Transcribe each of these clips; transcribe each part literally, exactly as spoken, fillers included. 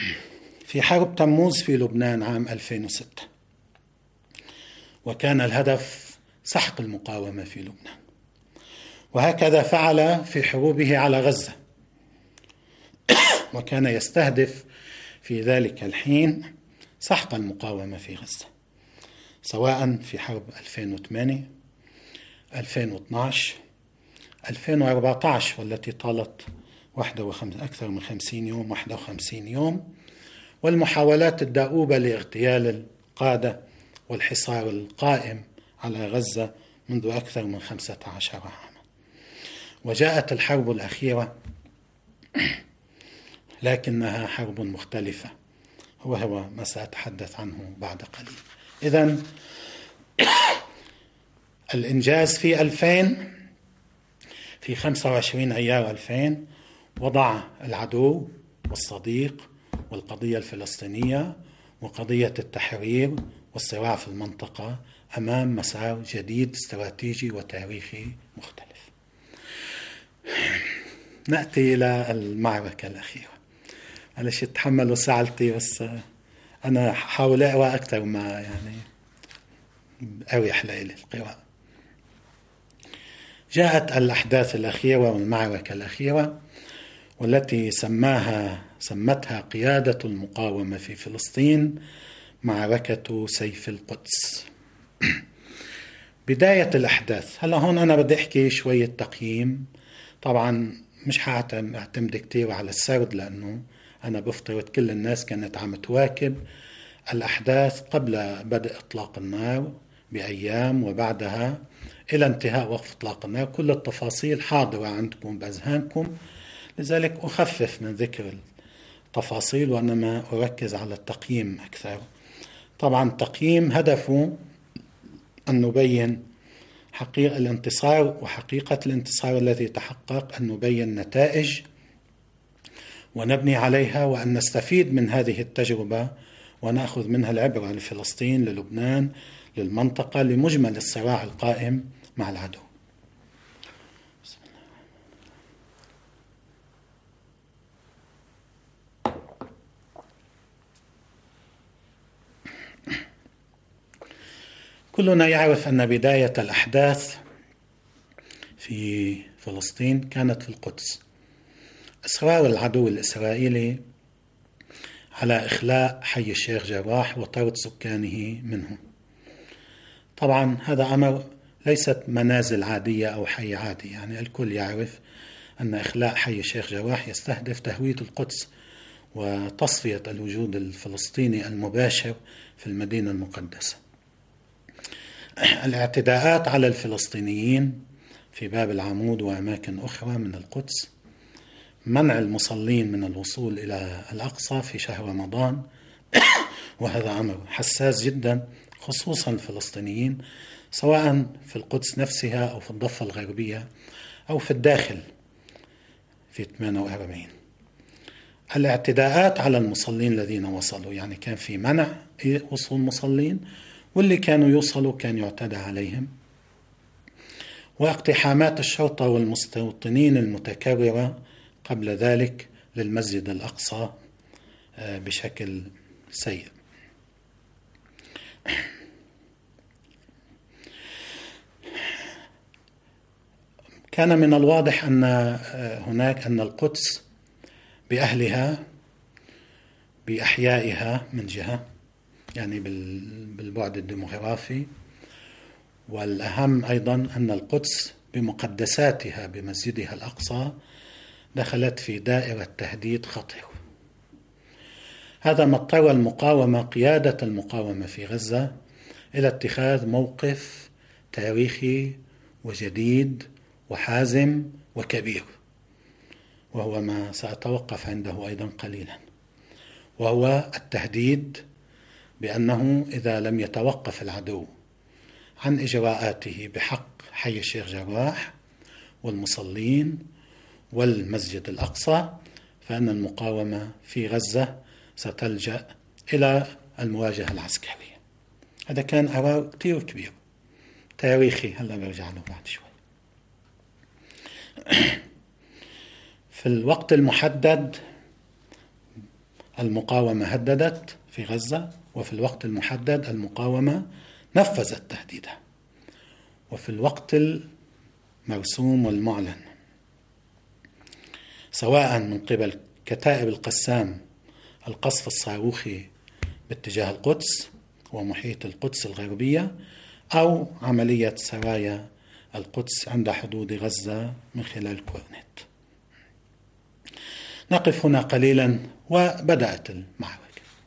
في حرب تموز في لبنان عام ألفين وستة، وكان الهدف سحق المقاومة في لبنان، وهكذا فعل في حروبه على غزة، وكان يستهدف في ذلك الحين سحق المقاومة في غزة، سواء في حرب ألفين وثمانية، ألفين واثني عشر، ألفين وأربعة عشر والتي طالت أكثر من خمسين يوم، واحد وخمسين يوم، والمحاولات الدؤوبة لاغتيال القادة والحصار القائم على غزة منذ أكثر من خمسة عشر عاما. وجاءت الحرب الأخيرة لكنها حرب مختلفة، وهو ما سأتحدث عنه بعد قليل. إذن الإنجاز في ألفين في خمسة وعشرين أيار ألفين وضع العدو والصديق والقضية الفلسطينية وقضية التحرير والصراع في المنطقة أمام مسار جديد استراتيجي وتاريخي مختلف. نأتي إلى المعركة الأخيرة. معلش تحملوا ساعتي، بس أنا حاول أقرأ أكثر ما يعني أريح لي القراءة. جاءت الأحداث الأخيرة والمعركة الأخيرة والتي سماها سمتها قيادة المقاومة في فلسطين معركة سيف القدس. بداية الأحداث، هلا هون أنا بدي أحكي شوية تقييم. طبعا مش هعتمد كتير على السرد، لأنه أنا بفترض كل الناس كانت عم تواكب الأحداث قبل بدء إطلاق النار بأيام وبعدها إلى انتهاء وقف إطلاق النار. كل التفاصيل حاضرة عندكم بأذهانكم، لذلك أخفف من ذكر التفاصيل وإنما أركز على التقييم أكثر. طبعا التقييم هدفه أن نبين حقيقة الانتصار وحقيقة الانتصار الذي تحقق، أن نبين نتائج ونبني عليها، وأن نستفيد من هذه التجربة ونأخذ منها العبرة لفلسطين، للبنان، للمنطقة، لمجمل الصراع القائم مع العدو. كلنا يعرف أن بداية الأحداث في فلسطين كانت في القدس. إصرار العدو الإسرائيلي على إخلاء حي الشيخ جراح وطرد سكانه منه. طبعا هذا أمر ليست منازل عادية أو حي عادي، يعني الكل يعرف أن إخلاء حي الشيخ جراح يستهدف تهوية القدس وتصفية الوجود الفلسطيني المباشر في المدينة المقدسة. الاعتداءات على الفلسطينيين في باب العمود وأماكن أخرى من القدس، منع المصلين من الوصول إلى الأقصى في شهر رمضان وهذا أمر حساس جدا خصوصا الفلسطينيين، سواء في القدس نفسها أو في الضفة الغربية أو في الداخل في ثمانية وأربعين. الاعتداءات على المصلين الذين وصلوا، يعني كان في منع وصول المصلين، واللي كانوا يوصلوا كان يعتدى عليهم. واقتحامات الشرطة والمستوطنين المتكررة قبل ذلك للمسجد الأقصى بشكل سيء. كان من الواضح أن هناك أن القدس بأهلها بأحيائها من جهة، يعني بالبعد الديموغرافي، والأهم أيضا أن القدس بمقدساتها بمسجدها الأقصى دخلت في دائرة تهديد خطير. هذا ما اضطر المقاومة، قيادة المقاومة في غزة، إلى اتخاذ موقف تاريخي وجديد وحازم وكبير، وهو ما سأتوقف عنده أيضا قليلا، وهو التهديد بأنه إذا لم يتوقف العدو عن إجراءاته بحق حي الشيخ جراح والمصلين والمسجد الأقصى، فإن المقاومة في غزة ستلجأ إلى المواجهة العسكرية. هذا كان قرار كتير كبير تاريخي، هلا برجع له بعد شوي. في الوقت المحدد المقاومة هددت في غزة، وفي الوقت المحدد المقاومة نفذت تهديدها. وفي الوقت المرسوم والمعلن سواء من قبل كتائب القسام القصف الصاروخي باتجاه القدس ومحيط القدس الغربية، أو عملية سرايا القدس عند حدود غزة من خلال كورنيت. نقف هنا قليلا. وبدأت المعركة.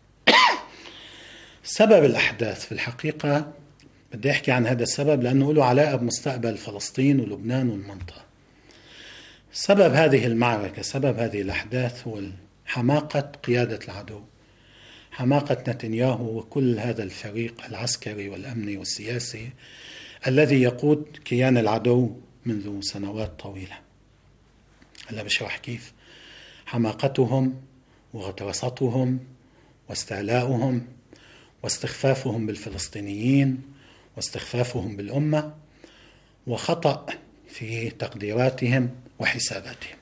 سبب الأحداث في الحقيقة بدي أحكي عن هذا السبب لأنه له علاقة بمستقبل فلسطين ولبنان والمنطقة. سبب هذه المعركة، سبب هذه الأحداث هو حماقة قيادة العدو، حماقة نتنياهو وكل هذا الفريق العسكري والأمني والسياسي الذي يقود كيان العدو منذ سنوات طويلة. هلا بشرح كيف. حماقتهم وغطرستهم واستعلاؤهم واستخفافهم بالفلسطينيين واستخفافهم بالأمة وخطأ في تقديراتهم وحساباتهم.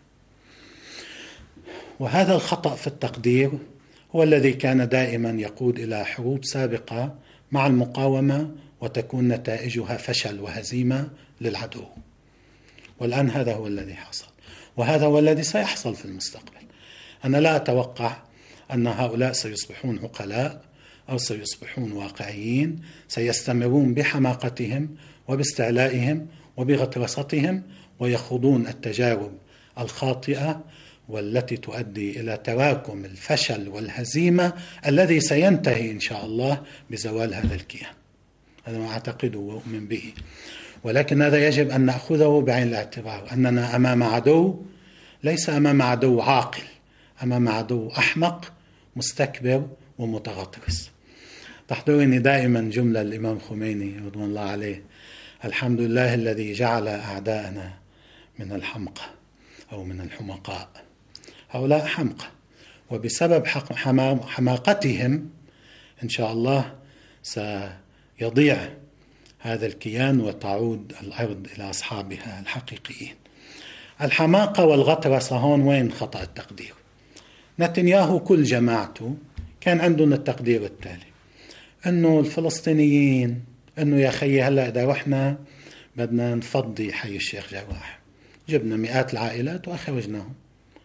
وهذا الخطأ في التقدير هو الذي كان دائما يقود إلى حروب سابقة مع المقاومة وتكون نتائجها فشل وهزيمة للعدو. والآن هذا هو الذي حصل، وهذا هو الذي سيحصل في المستقبل. أنا لا أتوقع أن هؤلاء سيصبحون عقلاء أو سيصبحون واقعيين، سيستمرون بحماقتهم وباستعلائهم وبغطرستهم ويخوضون التجارب الخاطئة والتي تؤدي إلى تراكم الفشل والهزيمة الذي سينتهي إن شاء الله بزوال هذا الكيان. هذا ما أعتقده وأؤمن به، ولكن هذا يجب أن نأخذه بعين الاعتبار، أننا أمام عدو ليس أمام عدو عاقل، أمام عدو أحمق مستكبر ومتغطرس. تحضرني دائما جملة الإمام خميني رضوان الله عليه: الحمد لله الذي جعل أعداءنا من الحمقى أو من الحمقاء. هؤلاء حمقى، وبسبب حماقتهم إن شاء الله سيضيع هذا الكيان وتعود الأرض إلى أصحابها الحقيقيين. الحماقة والغطرسة هون وين خطأ التقدير؟ نتنياهو كل جماعته كان عندهم التقدير التالي: أنه الفلسطينيين أنه يا خيي هلأ إذا رحنا بدنا نفضي حي الشيخ جراح، جبنا مئات العائلات وأخرجناهم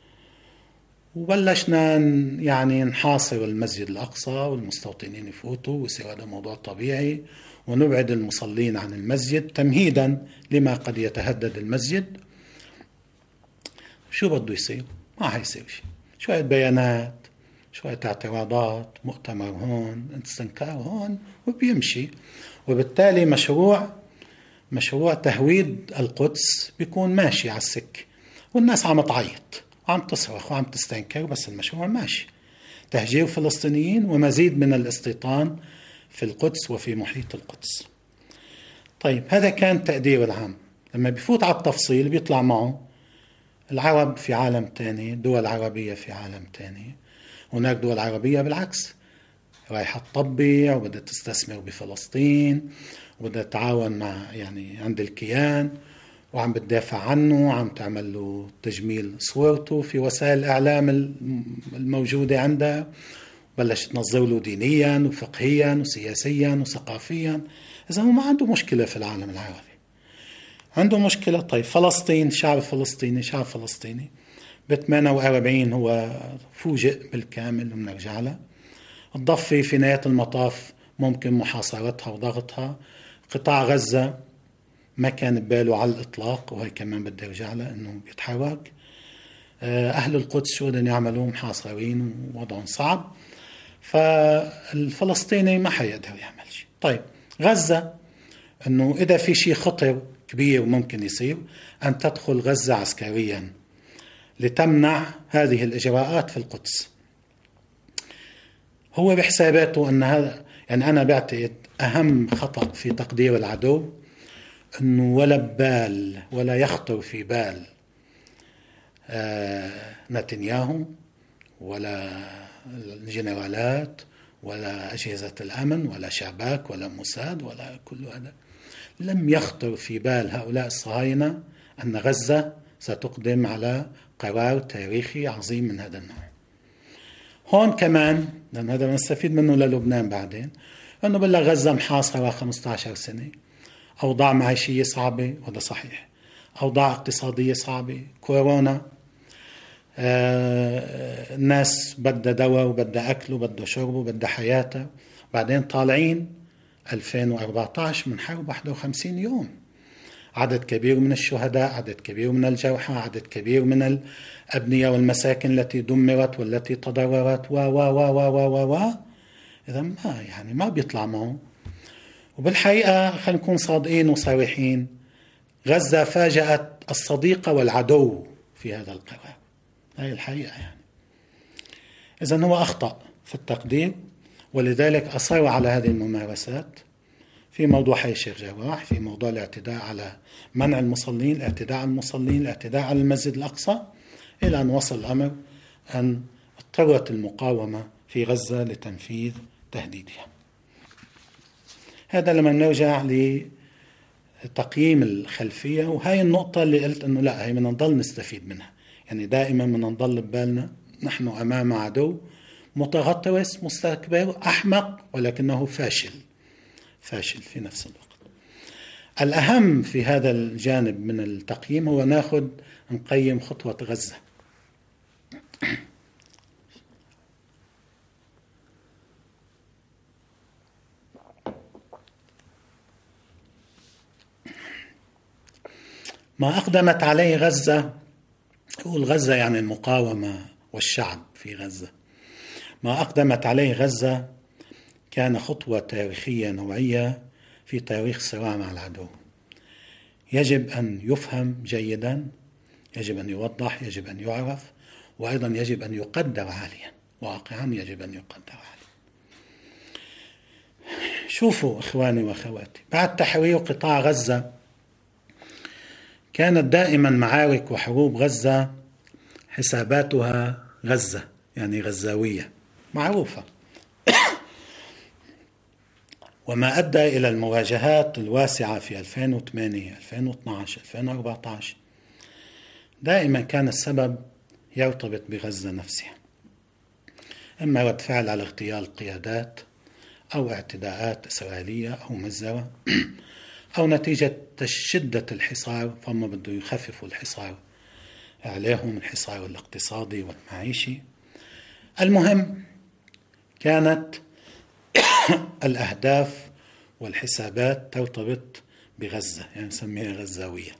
وبلشنا يعني نحاصر المسجد الأقصى والمستوطنين يفوتوا ويصير هذا موضوع طبيعي، ونبعد المصلين عن المسجد تمهيدا لما قد يتهدد المسجد. شو بده يصير؟ ما حيصير شيء. شوية بيانات، شوية اعتراضات، مؤتمر هون، استنكار هون، وبيمشي. وبالتالي مشروع مشروع تهويد القدس بيكون ماشي على السكة، والناس عم تعيط وعم تصرخ وعم تستنكر، بس المشروع ماشي: تهجير فلسطينيين ومزيد من الاستيطان في القدس وفي محيط القدس. طيب هذا كان تقدير العام. لما بيفوت على التفصيل بيطلع معه العرب في عالم تاني، دول عربية في عالم تاني. هناك دول عربية بالعكس رايحة تطبع وبدها تستثمر بفلسطين وبدها تتعاون مع يعني عند الكيان وعم بتدافع عنه وعم تعمل له تجميل صورته في وسائل الإعلام الموجودة عندها، بلشت تنظر له دينيا وفقهيا وسياسيا وثقافيا. إذا هو ما عنده مشكلة في العالم العربي، عنده مشكلة. طيب فلسطين، شعب فلسطيني شعب فلسطيني ب ثمانية وأربعين هو فوجئ بالكامل ومنرجع له. الضفة في نهاية المطاف ممكن محاصرتها وضغطها. قطاع غزة ما كان بباله على الإطلاق، وهي كمان بدي أرجع له إنه بيتحرك. أهل القدس شو بدهم يعملوا؟ محاصرين ووضعهم صعب، فالفلسطيني ما حيقدر يعمل شيء. طيب غزة، إنه إذا في شيء خطر كبير ممكن يصير أن تدخل غزة عسكريا لتمنع هذه الإجراءات في القدس. هو بحساباته أن هذا، يعني أنا بعتقد أهم خطأ في تقدير العدو أنه ولا ببال ولا يخطر في بال آه نتنياهو ولا الجنرالات ولا أجهزة الأمن ولا شعباك ولا موساد ولا كل هذا، لم يخطر في بال هؤلاء الصهاينة أن غزة ستقدم على قرار تاريخي عظيم من هذا النوع. هون كمان لأن هذا بنستفيد منه للبنان بعدين، أنه بالله غزة محاصرة خمسة عشر سنة، أوضاع معيشية صعبة، وهذا صحيح، أوضاع اقتصادية صعبة، كورونا، آه الناس بدها دواء وبدها أكل وبدها شرب وبدها حياة. بعدين طالعين ألفين وأربعة عشر من حرب واحد وخمسين يوم، عدد كبير من الشهداء، عدد كبير من الجرحى، عدد كبير من الأبنية والمساكن التي دمرت والتي تضررت و و و و و و إذا ما يعني ما بيطلع معه. وبالحقيقة خلينا نكون صادقين وصريحين، غزة فاجأت الصديق والعدو في هذا القرار، هاي الحقيقة يعني. إذن هو أخطأ في التقدير، ولذلك أصر على هذه الممارسات في موضوع حي الشيخ جراح، في موضوع الاعتداء على منع المصلين، الاعتداء على المصلين، الاعتداء على المسجد الأقصى، إلى أن وصل الأمر أن اضطرت المقاومة في غزة لتنفيذ تهديدها. هذا لما نرجع لتقييم الخلفية، وهي النقطة اللي قلت أنه لا، هي بدنا نضل نستفيد منها. يعني دائما بدنا نضل ببالنا نحن أمام عدو متغطرس مستكبر أحمق، ولكنه فاشل فاشل في نفس الوقت. الأهم في هذا الجانب من التقييم هو ناخذ نقيم خطوة غزة. ما أقدمت عليه غزة، أقول غزة يعني المقاومة والشعب في غزة، ما أقدمت عليه غزة كان خطوة تاريخية نوعية في تاريخ الصراع مع العدو، يجب أن يفهم جيدا، يجب أن يوضح، يجب أن يعرف، وأيضا يجب أن يقدر عاليا، واقعا يجب أن يقدر عاليا. شوفوا إخواني وأخواتي، بعد تحرير قطاع غزة كانت دائما معارك وحروب غزة حساباتها غزة، يعني غزاوية معروفة، وما أدى إلى المواجهات الواسعة في ألفين وثمانية ألفين واثني عشر ألفين وأربعة عشر. دائما كان السبب يرتبط بغزة نفسها، إما رد فعل على اغتيال القيادات، أو اعتداءات إسرائيلية أو مزرة، أو نتيجة شدة الحصار، فهم بده يخففوا الحصار عليهم، الحصار الاقتصادي والمعيشي. المهم كانت الأهداف والحسابات ترتبط بغزة، يعني نسميها غزاوية.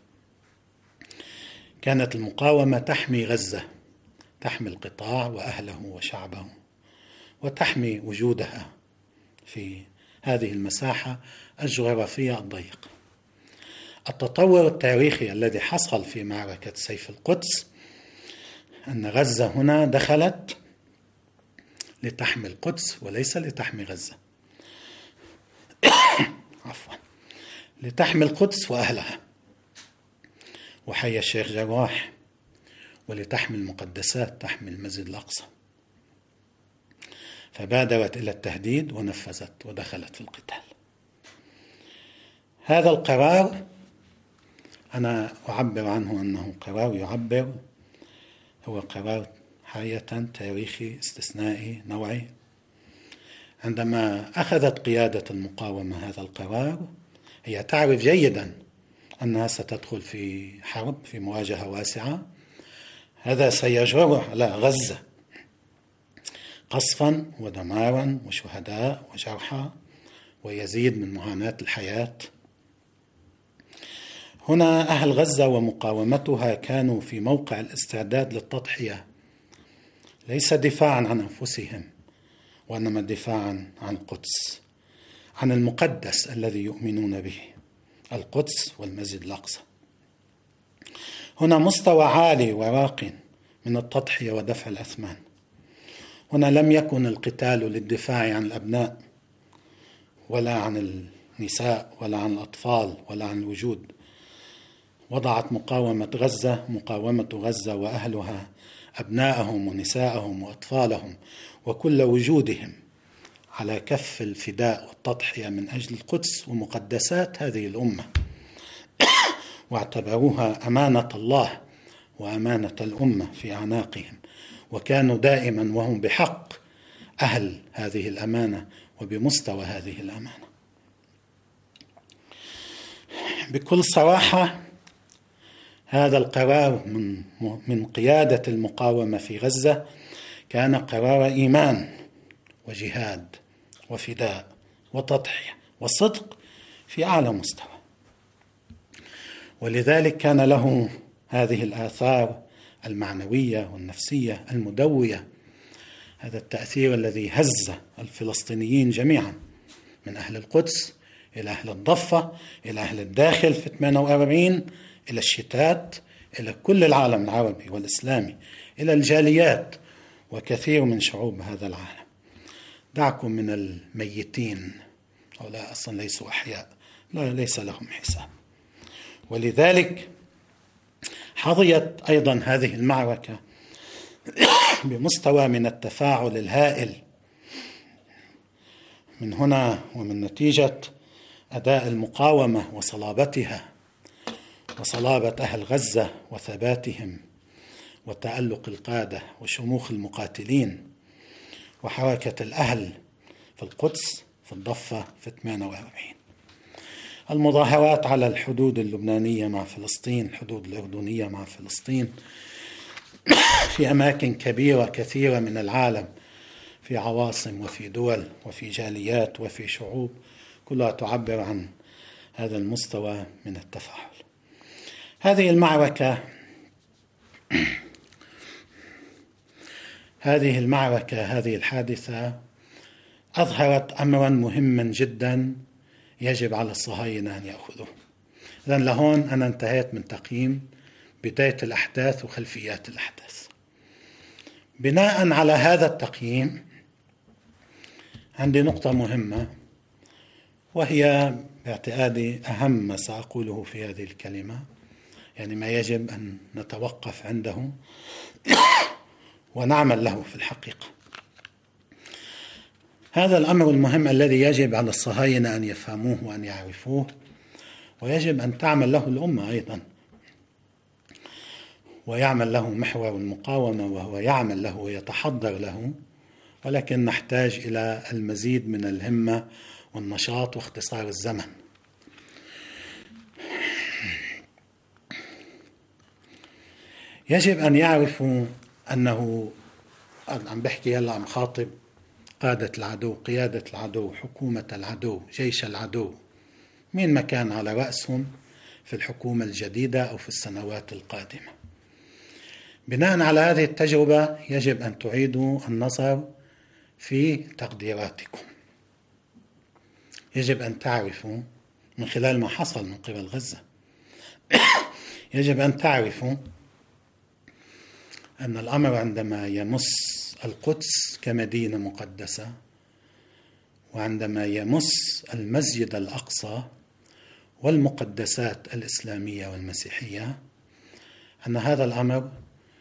كانت المقاومة تحمي غزة، تحمي القطاع وأهله وشعبه، وتحمي وجودها في هذه المساحة الجغرافية الضيقة. التطور التاريخي الذي حصل في معركة سيف القدس أن غزة هنا دخلت لتحمي القدس وليس لتحمي غزة، عفوا، لتحمي القدس وأهلها وحي الشيخ جراح، ولتحمي المقدسات، تحمي المسجد الأقصى. فبادرت إلى التهديد ونفذت ودخلت في القتال. هذا القرار أنا أعبر عنه أنه قرار يعبر، هو قرار حقيقة تاريخي استثنائي نوعي. عندما أخذت قيادة المقاومة هذا القرار، هي تعرف جيدا أنها ستدخل في حرب، في مواجهة واسعة، هذا سيجر على غزة قصفا ودمارا وشهداء وجرحى، ويزيد من معاناة الحياة. هنا أهل غزة ومقاومتها كانوا في موقع الاستعداد للتضحية، ليس دفاعا عن أنفسهم، وإنما دفاعا عن القدس، عن المقدس الذي يؤمنون به، القدس والمسجد الأقصى. هنا مستوى عالي وراق من التضحية ودفع الأثمان. هنا لم يكن القتال للدفاع عن الأبناء ولا عن النساء ولا عن الأطفال ولا عن الوجود. وضعت مقاومة غزة مقاومة غزة وأهلها أبنائهم ونسائهم وأطفالهم وكل وجودهم على كف الفداء والتضحية من أجل القدس ومقدسات هذه الأمة، واعتبروها أمانة الله وأمانة الأمة في أعناقهم، وكانوا دائما وهم بحق أهل هذه الأمانة وبمستوى هذه الأمانة. بكل صراحة هذا القرار من من قيادة المقاومة في غزة كان قرار إيمان وجهاد وفداء وتضحية وصدق في أعلى مستوى، ولذلك كان له هذه الآثار المعنوية والنفسية المدوية، هذا التأثير الذي هز الفلسطينيين جميعا من أهل القدس إلى أهل الضفة إلى أهل الداخل في ثمانية وأربعين إلى الشتات إلى كل العالم العربي والإسلامي إلى الجاليات وكثير من شعوب هذا العالم. دعكم من الميتين، هؤلاء أصلا ليسوا أحياء، لا ليس لهم حساب. ولذلك حظيت أيضا هذه المعركة بمستوى من التفاعل الهائل من هنا ومن نتيجة أداء المقاومة وصلابتها وصلابة أهل غزة وثباتهم وتألق القادة وشموخ المقاتلين وحركة الأهل في القدس في الضفة في ثمانية وأربعين. المظاهرات على الحدود اللبنانية مع فلسطين، الحدود الأردنية مع فلسطين، في أماكن كبيرة كثيرة من العالم، في عواصم وفي دول وفي جاليات وفي شعوب، كلها تعبر عن هذا المستوى من التفاعل. هذه المعركة هذه المعركة هذه الحادثة أظهرت أمرا مهما جدا يجب على الصهاينة أن يأخذوه. إذن لهون أنا انتهيت من تقييم بداية الأحداث وخلفيات الأحداث. بناء على هذا التقييم عندي نقطة مهمة، وهي باعتقادي أهم ما سأقوله في هذه الكلمة، يعني ما يجب أن نتوقف عنده ونعمل له في الحقيقة. هذا الأمر المهم الذي يجب على الصهاينة أن يفهموه وأن يعرفوه، ويجب أن تعمل له الأمة أيضا، ويعمل له محور المقاومة وهو يعمل له ويتحضر له، ولكن نحتاج إلى المزيد من الهمة والنشاط واختصار الزمن. يجب أن يعرفوا أنه عم بحكي هلا عم خاطب قادة العدو، قيادة العدو، حكومة العدو، جيش العدو، مين ما كان على رأسهم في الحكومة الجديدة أو في السنوات القادمة. بناء على هذه التجربة يجب أن تعيدوا النظر في تقديراتكم. يجب أن تعرفوا من خلال ما حصل من قبل غزة يجب أن تعرفوا أن الأمر عندما يمس القدس كمدينة مقدسة، وعندما يمس المسجد الأقصى والمقدسات الإسلامية والمسيحية، أن هذا الأمر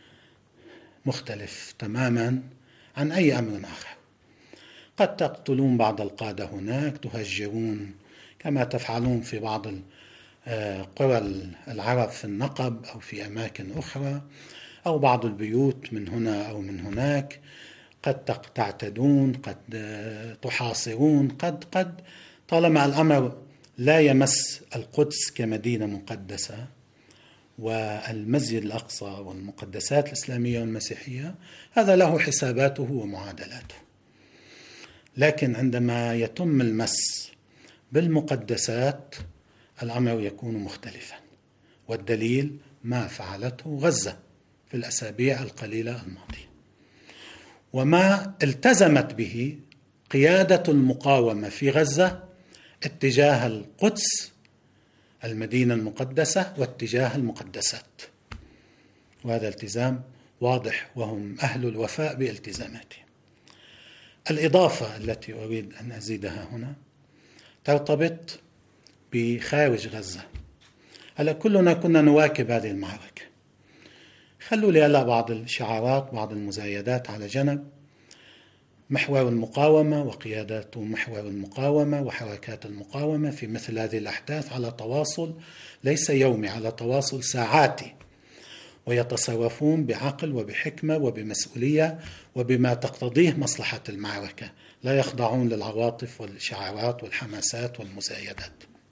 مختلف تماما عن أي أمر آخر. قد تقتلون بعض القادة هناك، تهجرون كما تفعلون في بعض قرى العرب في النقب أو في أماكن أخرى، أو بعض البيوت من هنا أو من هناك، قد تعتدون، قد تحاصرون، قد قد طالما الأمر لا يمس القدس كمدينة مقدسة والمسجد الأقصى والمقدسات الإسلامية والمسيحية، هذا له حساباته ومعادلاته. لكن عندما يتم المس بالمقدسات الأمر يكون مختلفا، والدليل ما فعلته غزة في الأسابيع القليلة الماضية، وما التزمت به قيادة المقاومة في غزة اتجاه القدس المدينة المقدسة واتجاه المقدسات، وهذا التزام واضح وهم أهل الوفاء بالتزاماتهم. الإضافة التي أريد أن أزيدها هنا ترتبط بخارج غزة. هلا كلنا كنا نواكب هذه المعركة، خلوا لي هلا بعض الشعارات بعض المزايدات على جنب. محور المقاومة وقيادات محور المقاومة وحركات المقاومة في مثل هذه الأحداث على تواصل ليس يومي، على تواصل ساعاتي، ويتصرفون بعقل وبحكمة وبمسؤولية وبما تقتضيه مصلحة المعركة، لا يخضعون للعواطف والشعارات والحماسات والمزايدات.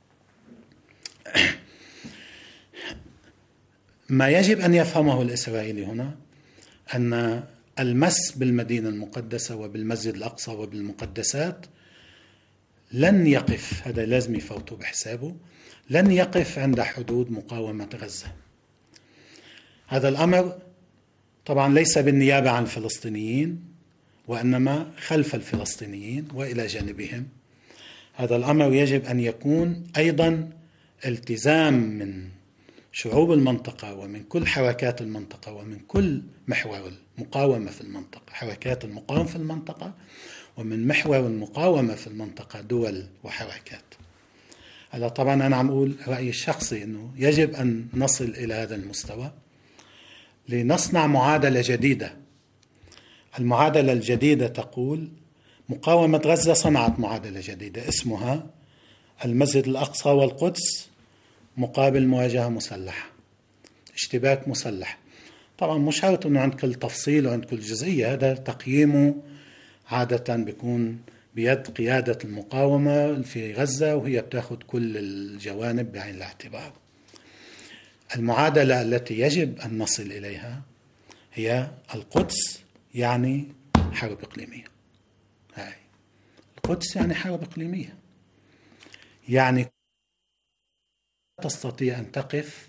ما يجب أن يفهمه الإسرائيلي هنا أن المس بالمدينة المقدسة وبالمسجد الأقصى وبالمقدسات لن يقف، هذا لازم يفوتوا بحسابه، لن يقف عند حدود مقاومة غزة. هذا الأمر طبعا ليس بالنيابة عن الفلسطينيين، وإنما خلف الفلسطينيين وإلى جانبهم. هذا الأمر يجب أن يكون أيضا التزام من شعوب المنطقة ومن كل حركات المنطقة ومن كل محور المقاومة في المنطقة، حركات المقاومة في المنطقة ومن محور المقاومة في المنطقة، دول وحركات. هذا طبعا أنا عم أقول رأيي الشخصي أنه يجب أن نصل إلى هذا المستوى لنصنع معادلة جديدة. المعادلة الجديدة تقول مقاومة غزة صنعت معادلة جديدة اسمها المسجد الأقصى والقدس مقابل مواجهة مسلحة، اشتباك مسلح. طبعا مش شرط أنه عند كل تفصيل وعند كل جزئية، هذا تقييمه عادة بيكون بيد قيادة المقاومة في غزة، وهي بتاخد كل الجوانب بعين الاعتبار. المعادلة التي يجب أن نصل إليها هي القدس يعني حرب إقليمية. هاي القدس يعني حرب إقليمية، يعني تستطيع أن تقف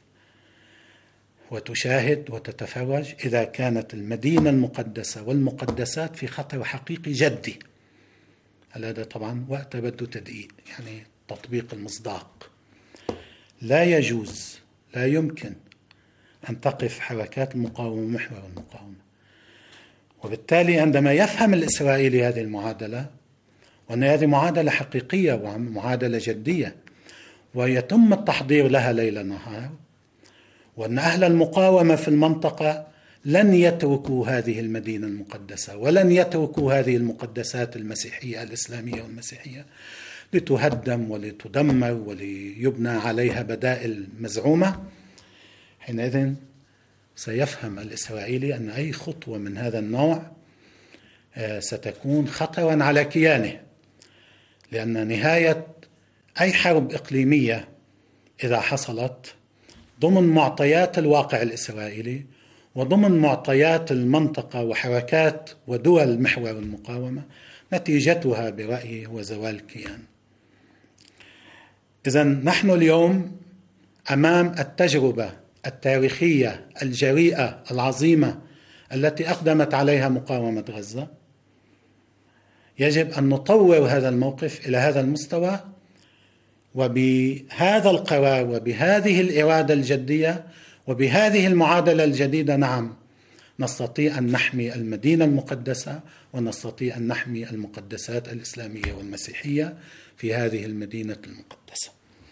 وتشاهد وتتفرج إذا كانت المدينة المقدسة والمقدسات في خطر حقيقي جدي. هذا طبعا وقت بده تدقيق، يعني تطبيق المصداق. لا يجوز، لا يمكن أن تقف حركات المقاومة محور المقاومة. وبالتالي عندما يفهم الإسرائيلي هذه المعادلة، وأن هذه معادلة حقيقية ومعادلة جدية ويتم التحضير لها ليل نهار، وأن أهل المقاومة في المنطقة لن يتركوا هذه المدينة المقدسة ولن يتركوا هذه المقدسات المسيحية الإسلامية والمسيحية لتهدم ولتدمر وليبنى عليها بدائل مزعومة، حينئذ سيفهم الإسرائيلي أن أي خطوة من هذا النوع ستكون خطرا على كيانه، لأن نهاية أي حرب إقليمية إذا حصلت ضمن معطيات الواقع الإسرائيلي وضمن معطيات المنطقة وحركات ودول محور المقاومة، نتيجتها برأيي هو زوال الكيان. إذن نحن اليوم أمام التجربة التاريخية الجريئة العظيمة التي أقدمت عليها مقاومة غزة. يجب أن نطور هذا الموقف إلى هذا المستوى، وبهذا القرار وبهذه الإرادة الجدية وبهذه المعادلة الجديدة نعم نستطيع أن نحمي المدينة المقدسة ونستطيع أن نحمي المقدسات الإسلامية والمسيحية في هذه المدينة المقدسة.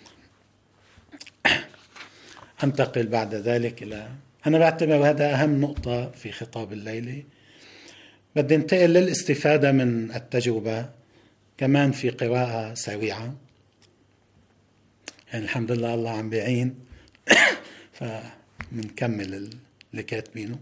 أنتقل بعد ذلك إلى، أنا بعتبر هذا أهم نقطة في خطاب الليلة، بدي انتقل للاستفادة من التجربة كمان في قراءة سريعة، يعني الحمد لله الله عم بيعين فمنكمل اللي كاتبينه.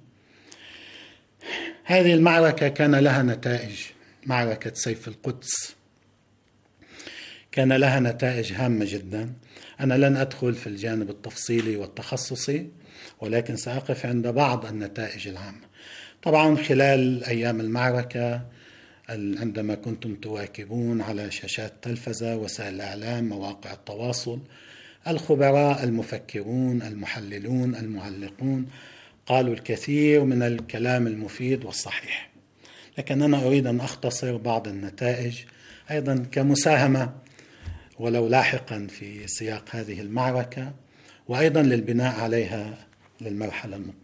هذه المعركة كان لها نتائج، معركة سيف القدس كان لها نتائج هامة جدا. أنا لن أدخل في الجانب التفصيلي والتخصصي، ولكن سأقف عند بعض النتائج العامة. طبعا خلال أيام المعركة عندما كنتم تواكبون على شاشات التلفزة وسائل الإعلام مواقع التواصل، الخبراء المفكرون المحللون المعلقون قالوا الكثير من الكلام المفيد والصحيح، لكن أنا أريد أن أختصر بعض النتائج أيضا كمساهمة ولو لاحقا في سياق هذه المعركة، وأيضا للبناء عليها للمرحلة المقبلة.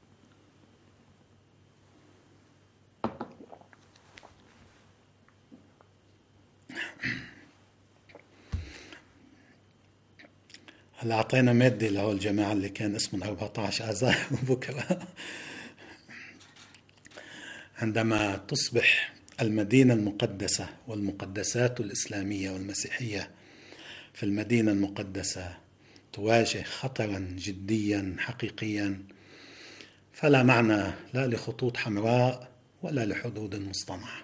هلا أعطينا مادة له الجماعة اللي كان اسمهم أربعة عشر آذار بكرة. عندما تصبح المدينة المقدسة والمقدسات الإسلامية والمسيحية في المدينة المقدسة تواجه خطرا جديا حقيقيا، فلا معنى لا لخطوط حمراء ولا لحدود مصطنعة.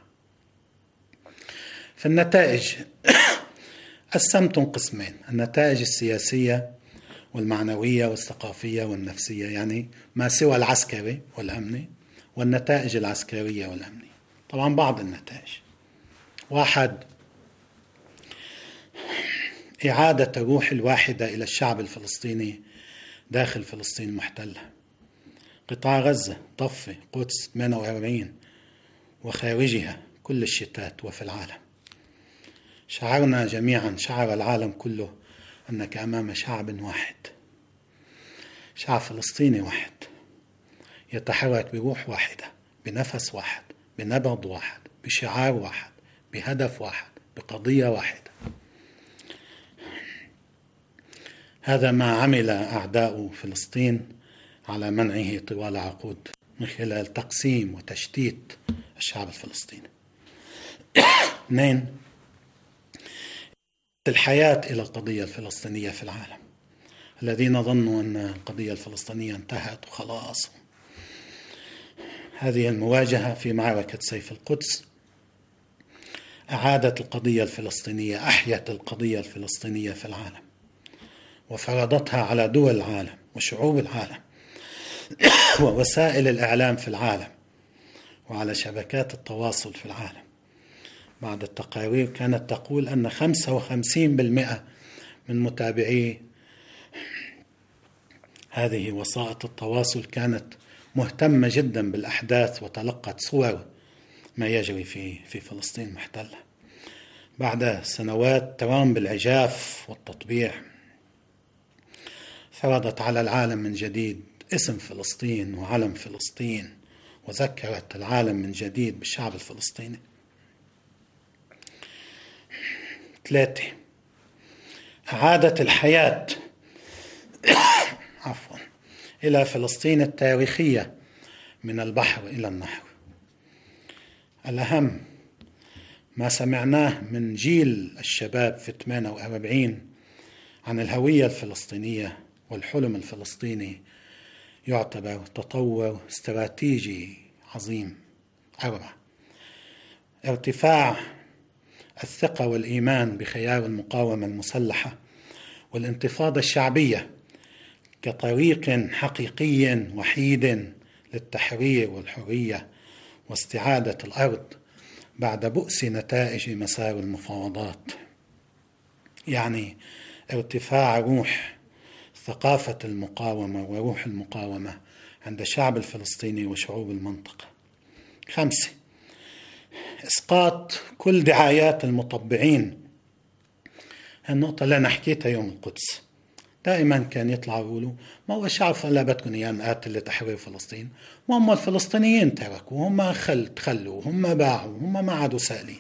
في النتائج قسمتم قسمين: النتائج السياسية والمعنوية والثقافية والنفسية، يعني ما سوى العسكري والأمني، والنتائج العسكرية والأمنية. طبعا بعض النتائج: واحد، إعادة الروح الواحدة إلى الشعب الفلسطيني داخل فلسطين المحتلة، قطاع غزة، ضفة، قدس ثمانية وأربعين وخارجها، كل الشتات وفي العالم. شعرنا جميعا، شعر العالم كله أنك أمام شعب واحد، شعب فلسطيني واحد يتحرك بروح واحدة، بنفس واحد، بنبض واحد، بشعار واحد، بهدف واحد، بقضية واحدة. هذا ما عمل أعداء فلسطين على منعه طوال عقود من خلال تقسيم وتشتيت الشعب الفلسطيني. اثنين، الحياة إلى القضية الفلسطينية في العالم. الذين ظنوا أن القضية الفلسطينية انتهت وخلاص، هذه المواجهة في معركة سيف القدس أعادت القضية الفلسطينية، أحيت القضية الفلسطينية في العالم وفرضتها على دول العالم وشعوب العالم ووسائل الإعلام في العالم وعلى شبكات التواصل في العالم. بعد التقارير كانت تقول أن خمسة وخمسين بالمئة من متابعي هذه وسائط التواصل كانت مهتمة جدا بالأحداث وتلقت صور ما يجري في في فلسطين المحتلة. بعد سنوات ترام بالعجاف والتطبيع فرضت على العالم من جديد اسم فلسطين وعلم فلسطين، وذكرت العالم من جديد بالشعب الفلسطيني. ثلاثة، أعادت الحياة عفوا إلى فلسطين التاريخية من البحر إلى النهر. الأهم ما سمعناه من جيل الشباب في ثمانية وأربعين عن الهوية الفلسطينية والحلم الفلسطيني يعتبر تطور استراتيجي عظيم. أربعة، ارتفاع الثقة والإيمان بخيار المقاومة المسلحة والانتفاضة الشعبية كطريق حقيقي وحيد للتحرير والحرية واستعادة الأرض بعد بؤس نتائج مسار المفاوضات. يعني ارتفاع روح ثقافة المقاومة وروح المقاومة عند الشعب الفلسطيني وشعوب المنطقة. خمسة، إسقاط كل دعايات المطبعين. النقطة اللي أنا حكيتها يوم القدس، دائما كان يطلعوا يقولوا ما هو الشعب فلا بدكم إياه نقاتل لتحرير فلسطين، وهم الفلسطينيين تركوا، هم خل تخلوا، هم باعوا، هم ما عادوا سائلين.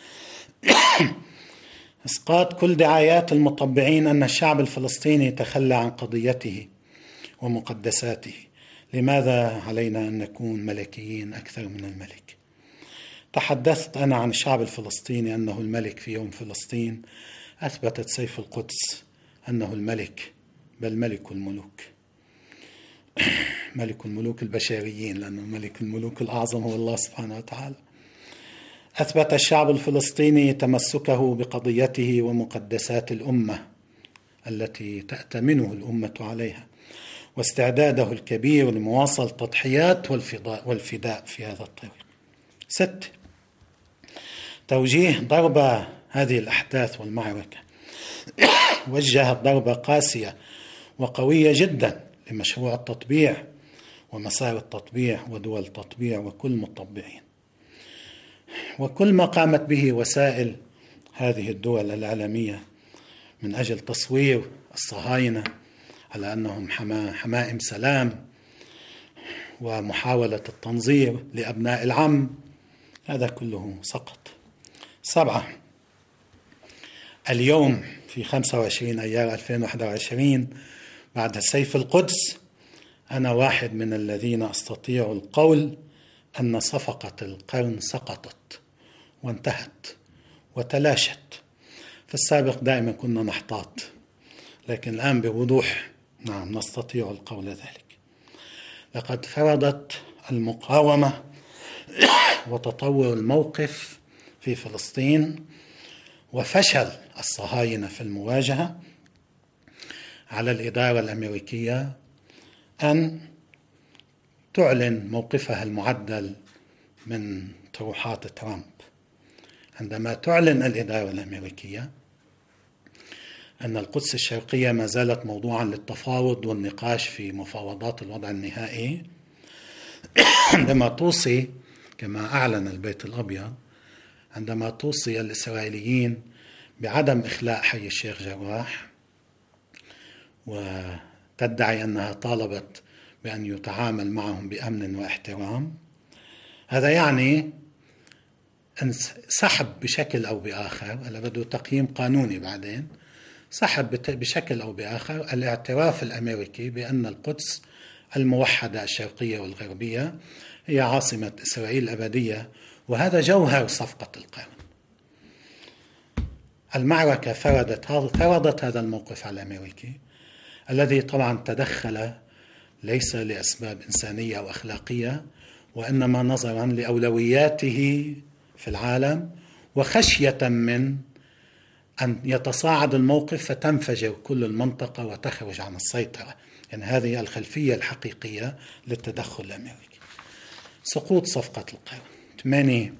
إسقاط كل دعايات المطبعين أن الشعب الفلسطيني تخلى عن قضيته ومقدساته. لماذا علينا أن نكون ملكيين أكثر من الملك؟ تحدثت أنا عن الشعب الفلسطيني أنه الملك في يوم فلسطين. أثبتت سيف القدس أنه الملك، بل ملك الملوك، ملك الملوك البشريين، لأنه ملك الملوك الأعظم هو الله سبحانه وتعالى. أثبت الشعب الفلسطيني تمسكه بقضيته ومقدسات الأمة التي تأتمنه الأمة عليها، واستعداده الكبير لمواصلة التضحيات والفداء في هذا الطريق. ست، توجيه ضربة هذه الأحداث والمعركة وجهت ضربة قاسية وقوية جدا لمشروع التطبيع ومسار التطبيع ودول التطبيع وكل مطبعين، وكل ما قامت به وسائل هذه الدول العالمية من أجل تصوير الصهاينة على أنهم حمائم سلام ومحاولة التنظير لأبناء العم، هذا كله سقط. سبعة، اليوم في خمسة وعشرين أيار ألفين وواحد وعشرين بعد سيف القدس أنا واحد من الذين أستطيع القول أن صفقة القرن سقطت وانتهت وتلاشت. في السابق دائما كنا نحتاط، لكن الآن بوضوح نعم نستطيع القول ذلك. لقد فرضت المقاومة وتطور الموقف في فلسطين وفشل الصهاينة في المواجهة على الإدارة الأمريكية أن تعلن موقفها المعدل من طروحات ترامب. عندما تعلن الإدارة الأمريكية أن القدس الشرقية ما زالت موضوعا للتفاوض والنقاش في مفاوضات الوضع النهائي، عندما توصي كما أعلن البيت الأبيض، عندما توصي الإسرائيليين بعدم إخلاء حي الشيخ جراح وتدعي أنها طالبت بأن يتعامل معهم بأمن واحترام، هذا يعني أن سحب بشكل أو بآخر، ألا بده تقييم قانوني بعدين، سحب بشكل أو بآخر الاعتراف الأمريكي بأن القدس الموحدة الشرقية والغربية هي عاصمة إسرائيل الأبدية، وهذا جوهر صفقة القرن. المعركة فرضت فرضت هذا الموقف على الأمريكي الذي طبعا تدخل ليس لأسباب إنسانية أو أخلاقية، وإنما نظرا لأولوياته في العالم وخشية من أن يتصاعد الموقف فتنفجر كل المنطقة وتخرج عن السيطرة. يعني هذه الخلفية الحقيقية للتدخل الأمريكي. سقوط صفقة القرن. ثمانية،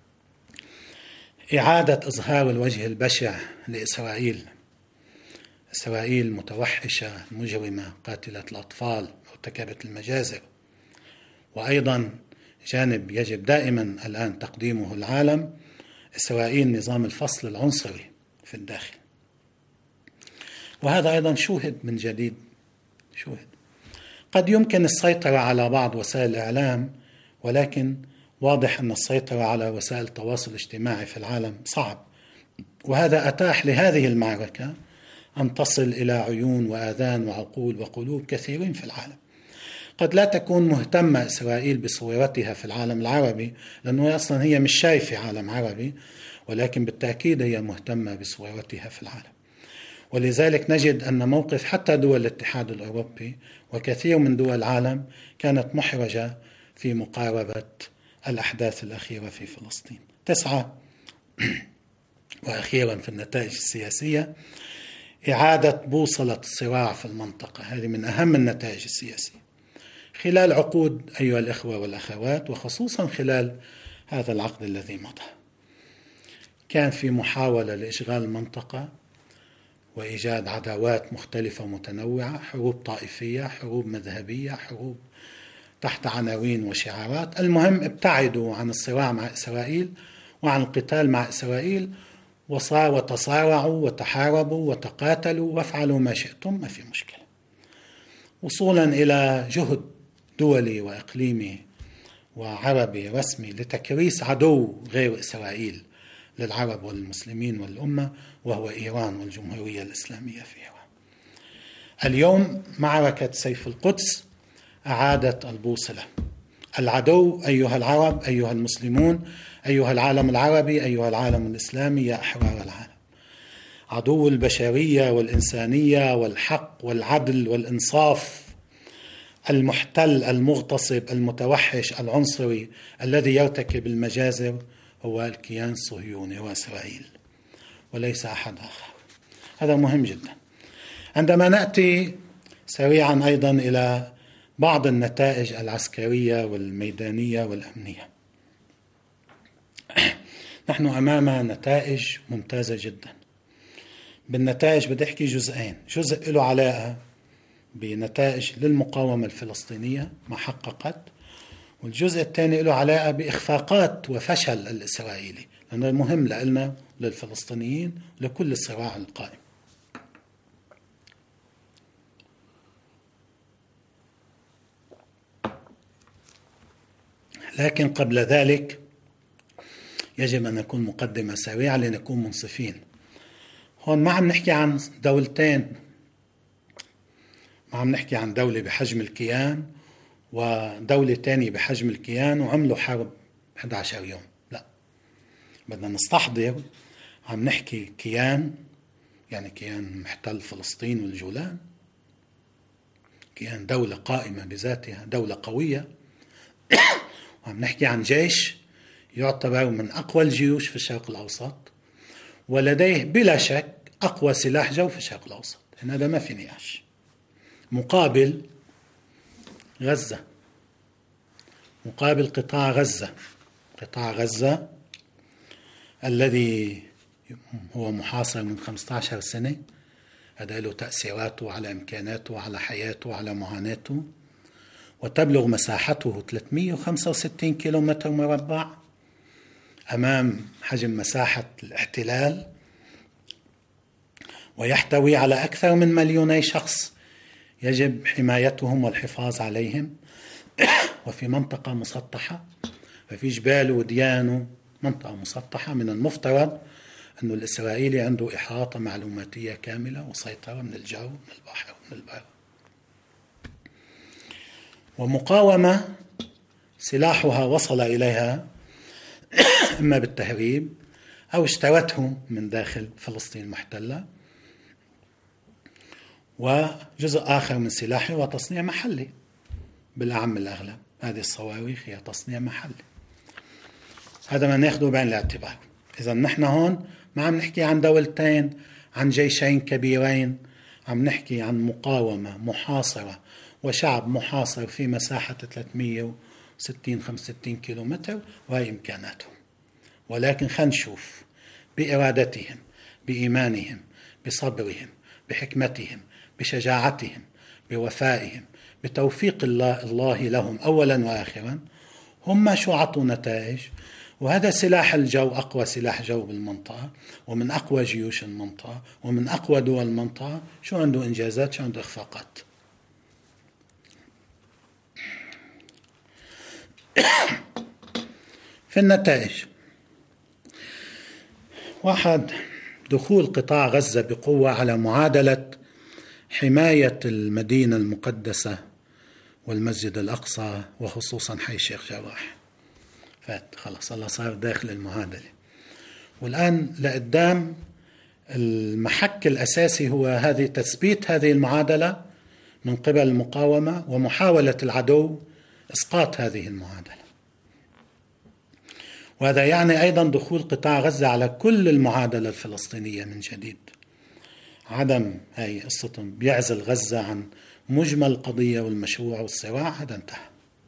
إعادة إظهار الوجه البشع لإسرائيل. إسرائيل متوحشة مجرمة قاتلة الأطفال مرتكبة المجازر. وأيضا جانب يجب دائما الآن تقديمه العالم، إسرائيل نظام الفصل العنصري في الداخل، وهذا أيضا شوهد من جديد. شوهد قد يمكن السيطرة على بعض وسائل الإعلام، ولكن واضح أن السيطرة على وسائل التواصل الاجتماعي في العالم صعب، وهذا أتاح لهذه المعركة أن تصل إلى عيون وآذان وعقول وقلوب كثيرين في العالم. قد لا تكون مهتمة إسرائيل بصورتها في العالم العربي، لأنه أصلا هي مش شايفة عالم عربي، ولكن بالتأكيد هي مهتمة بصورتها في العالم. ولذلك نجد أن موقف حتى دول الاتحاد الأوروبي وكثير من دول العالم كانت محرجة في مقاربة الأحداث الأخيرة في فلسطين. تسعة، وأخيرا في النتائج السياسية، إعادة بوصلة الصراع في المنطقة. هذه من أهم النتائج السياسية خلال عقود أيها الإخوة والأخوات، وخصوصا خلال هذا العقد الذي مضى. كان في محاولة لإشغال المنطقة وإيجاد عداوات مختلفة ومتنوعة، حروب طائفية، حروب مذهبية، حروب تحت عناوين وشعارات. المهم ابتعدوا عن الصراع مع إسرائيل وعن القتال مع إسرائيل، وصار وتصارعوا وتحاربوا وتقاتلوا وافعلوا ما شئتم، ما في مشكلة، وصولا إلى جهد دولي وإقليمي وعربي رسمي لتكريس عدو غير إسرائيل للعرب والمسلمين والأمة، وهو إيران والجمهورية الإسلامية في إيران. اليوم معركة سيف القدس أعادت البوصلة. العدو أيها العرب، أيها المسلمون، أيها العالم العربي، أيها العالم الإسلامي، يا أحرار العالم. عدو البشرية والإنسانية والحق والعدل والإنصاف، المحتل المغتصب المتوحش العنصري الذي يرتكب المجازر هو الكيان الصهيوني وإسرائيل وليس أحد آخر. هذا مهم جدا. عندما نأتي سريعا أيضا إلى بعض النتائج العسكرية والميدانية والأمنية، نحن أمام نتائج ممتازة جدا. بالنتائج بدي أحكي جزئين، جزء له علاقة بنتائج للمقاومة الفلسطينية ما حققت، والجزء الثاني له علاقة بإخفاقات وفشل الإسرائيلي، لأنه المهم لنا للفلسطينيين لكل الصراع القائم. لكن قبل ذلك يجب أن نكون مقدمة سريعة لنكون منصفين. هون ما عم نحكي عن دولتين، ما عم نحكي عن دولة بحجم الكيان ودولة تانية بحجم الكيان وعملوا حرب إحدى عشر يوم، لا، بدنا نستحضر عم نحكي كيان، يعني كيان محتل فلسطين والجولان، كيان دولة قائمة بذاتها، دولة قوية. وعم نحكي عن جيش يعتبر من أقوى الجيوش في الشرق الأوسط، ولديه بلا شك أقوى سلاح جو في الشرق الأوسط، هذا ما في نقاش. مقابل غزة، مقابل قطاع غزة، قطاع غزة الذي هو محاصر من خمسة عشر سنة، هذا له تأثيراته على إمكاناته وعلى حياته وعلى معاناته، وتبلغ مساحته ثلاثمئة وخمسة وستين كيلومتر مربع أمام حجم مساحة الاحتلال، ويحتوي على أكثر من مليوني شخص يجب حمايتهم والحفاظ عليهم، وفي منطقة مسطحة، وفي جبال وديان، منطقة مسطحة. من المفترض أن الإسرائيلي عنده إحاطة معلوماتية كاملة وسيطرة من الجو من البحر ومن البر. ومقاومة سلاحها وصل إليها إما بالتهريب أو اشترته من داخل فلسطين المحتلة، وجزء آخر من سلاحه وتصنيع محلي بالأعم الأغلب. هذه الصواريخ هي تصنيع محلي، هذا ما ناخده بعين الاعتبار. إذا نحن هون ما عم نحكي عن دولتين، عن جيشين كبيرين، عم نحكي عن مقاومة محاصرة وشعب محاصر في مساحة ثلاثمئة وستين خمسة وستين كيلومتر، وهي إمكاناتهم. ولكن خلينا نشوف بإرادتهم، بإيمانهم، بصبرهم، بحكمتهم، بشجاعتهم، بوفائهم، بتوفيق الله, الله لهم أولا وآخرا، هم شو عطوا نتائج. وهذا سلاح الجو أقوى سلاح جو بالمنطقة، ومن أقوى جيوش المنطقة، ومن أقوى دول المنطقة. شو عنده إنجازات، شو عنده إخفاقات. في النتائج، واحد، دخول قطاع غزة بقوة على معادلة حماية المدينة المقدسة والمسجد الأقصى، وخصوصا حي الشيخ جراح. فات خلاص، الله صار داخل المعادلة. والآن لقدام المحك الأساسي هو هذه تثبيت هذه المعادلة من قبل المقاومة، ومحاولة العدو إسقاط هذه المعادلة. وهذا يعني أيضا دخول قطاع غزة على كل المعادلة الفلسطينية من جديد. عدم هاي قصتهم بيعزل غزة عن مجمل القضية والمشروع والصراع، هذا انتهى،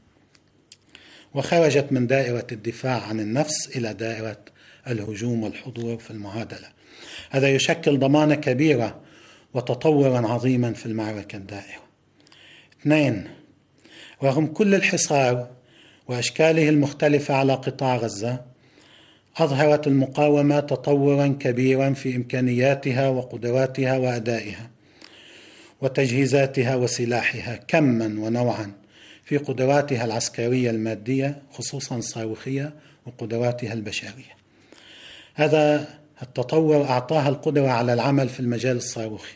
وخرجت من دائرة الدفاع عن النفس إلى دائرة الهجوم والحضور في المعادلة. هذا يشكل ضمانة كبيرة وتطورا عظيما في المعركة الدائرة. اثنين، رغم كل الحصار وأشكاله المختلفة على قطاع غزة، أظهرت المقاومة تطورا كبيرا في إمكانياتها وقدراتها وأدائها وتجهيزاتها وسلاحها كما ونوعا، في قدراتها العسكرية المادية خصوصا الصاروخية وقدراتها البشرية. هذا التطور أعطاها القدرة على العمل في المجال الصاروخي.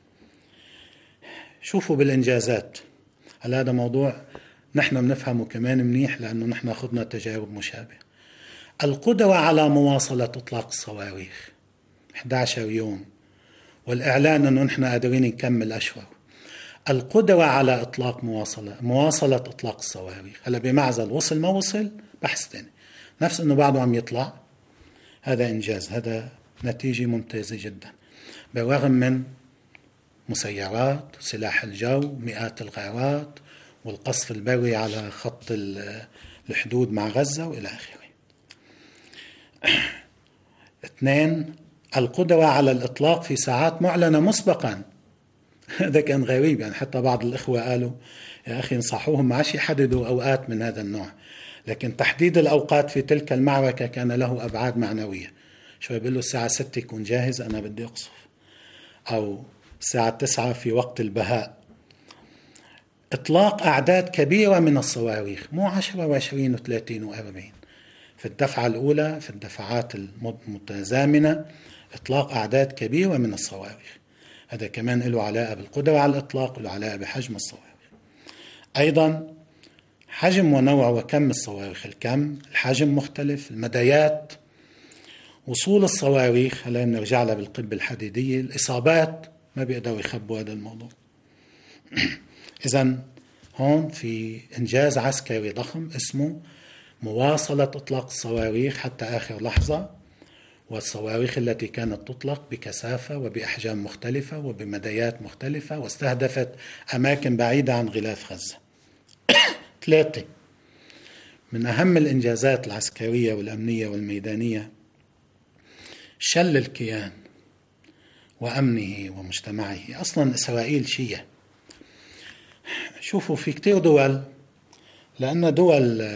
شوفوا بالإنجازات، هل هذا موضوع نحن بنفهمه كمان منيح لأنه نحن أخذنا تجارب مشابهة. القدرة على مواصلة إطلاق الصواريخ أحد عشر يوم، والإعلان أنه نحن قادرين نكمل أشهر. القدرة على إطلاق مواصلة مواصلة إطلاق الصواريخ، هلا بمعزل وصل ما وصل بحث تاني، نفس أنه بعده عم يطلع، هذا إنجاز، هذا نتيجة ممتازة جدا، بالرغم من مسيرات، سلاح الجو، مئات الغارات، والقصف البري على خط الحدود مع غزة وإلى آخره. اثنين، القدرة على الإطلاق في ساعات معلنة مسبقا. هذا كان غريب، يعني حتى بعض الإخوة قالوا يا أخي انصحوهم ما عادش يحددوا أوقات من هذا النوع، لكن تحديد الأوقات في تلك المعركة كان له أبعاد معنوية. شو يقول له الساعة ستة يكون جاهز أنا بدي أقصف، أو الساعة تسعة في وقت البهاء. إطلاق أعداد كبيرة من الصواريخ، مو عشرة وعشرين وثلاثين وأربعين في الدفعة الأولى، في الدفعات المتزامنة إطلاق أعداد كبيرة من الصواريخ. هذا كمان له علاقة بالقدرة على الإطلاق، له علاقة بحجم الصواريخ. أيضا حجم ونوع وكم الصواريخ، الكم، الحجم مختلف، المدايات، وصول الصواريخ، هلا بنرجع لها بالقبة الحديدية، الإصابات ما بيقدروا يخبوا هذا الموضوع. إذن هون في إنجاز عسكري ضخم اسمه مواصلة إطلاق الصواريخ حتى آخر لحظة، والصواريخ التي كانت تطلق بكثافة وبأحجام مختلفة وبمديات مختلفة، واستهدفت أماكن بعيدة عن غلاف غزة. ثلاثة من أهم الإنجازات العسكرية والأمنية والميدانية شل الكيان وأمنه ومجتمعه. أصلا إسرائيل شيء، شوفوا في كتير دول، لأن دول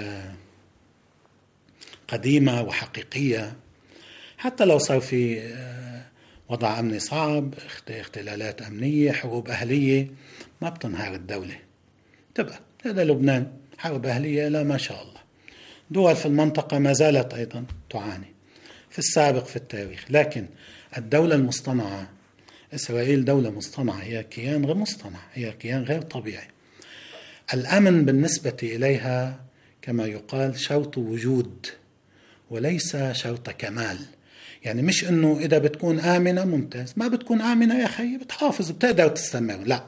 قديمة وحقيقية، حتى لو صار في وضع أمني صعب، اختلالات أمنية، حروب أهلية، ما بتنهار الدولة. تبقى هذا لبنان حرب أهلية لا ما شاء الله. دول في المنطقة ما زالت أيضا تعاني في السابق في التاريخ، لكن الدولة المصطنعة، إسرائيل دولة مصطنعة، هي كيان غير مصطنع، هي كيان غير طبيعي. الأمن بالنسبة إليها كما يقال شرط وجود وليس شرط كمال. يعني مش إنه إذا بتكون آمنة ممتاز، ما بتكون آمنة يا خي بتحافظ بتقدر تستمر، لا،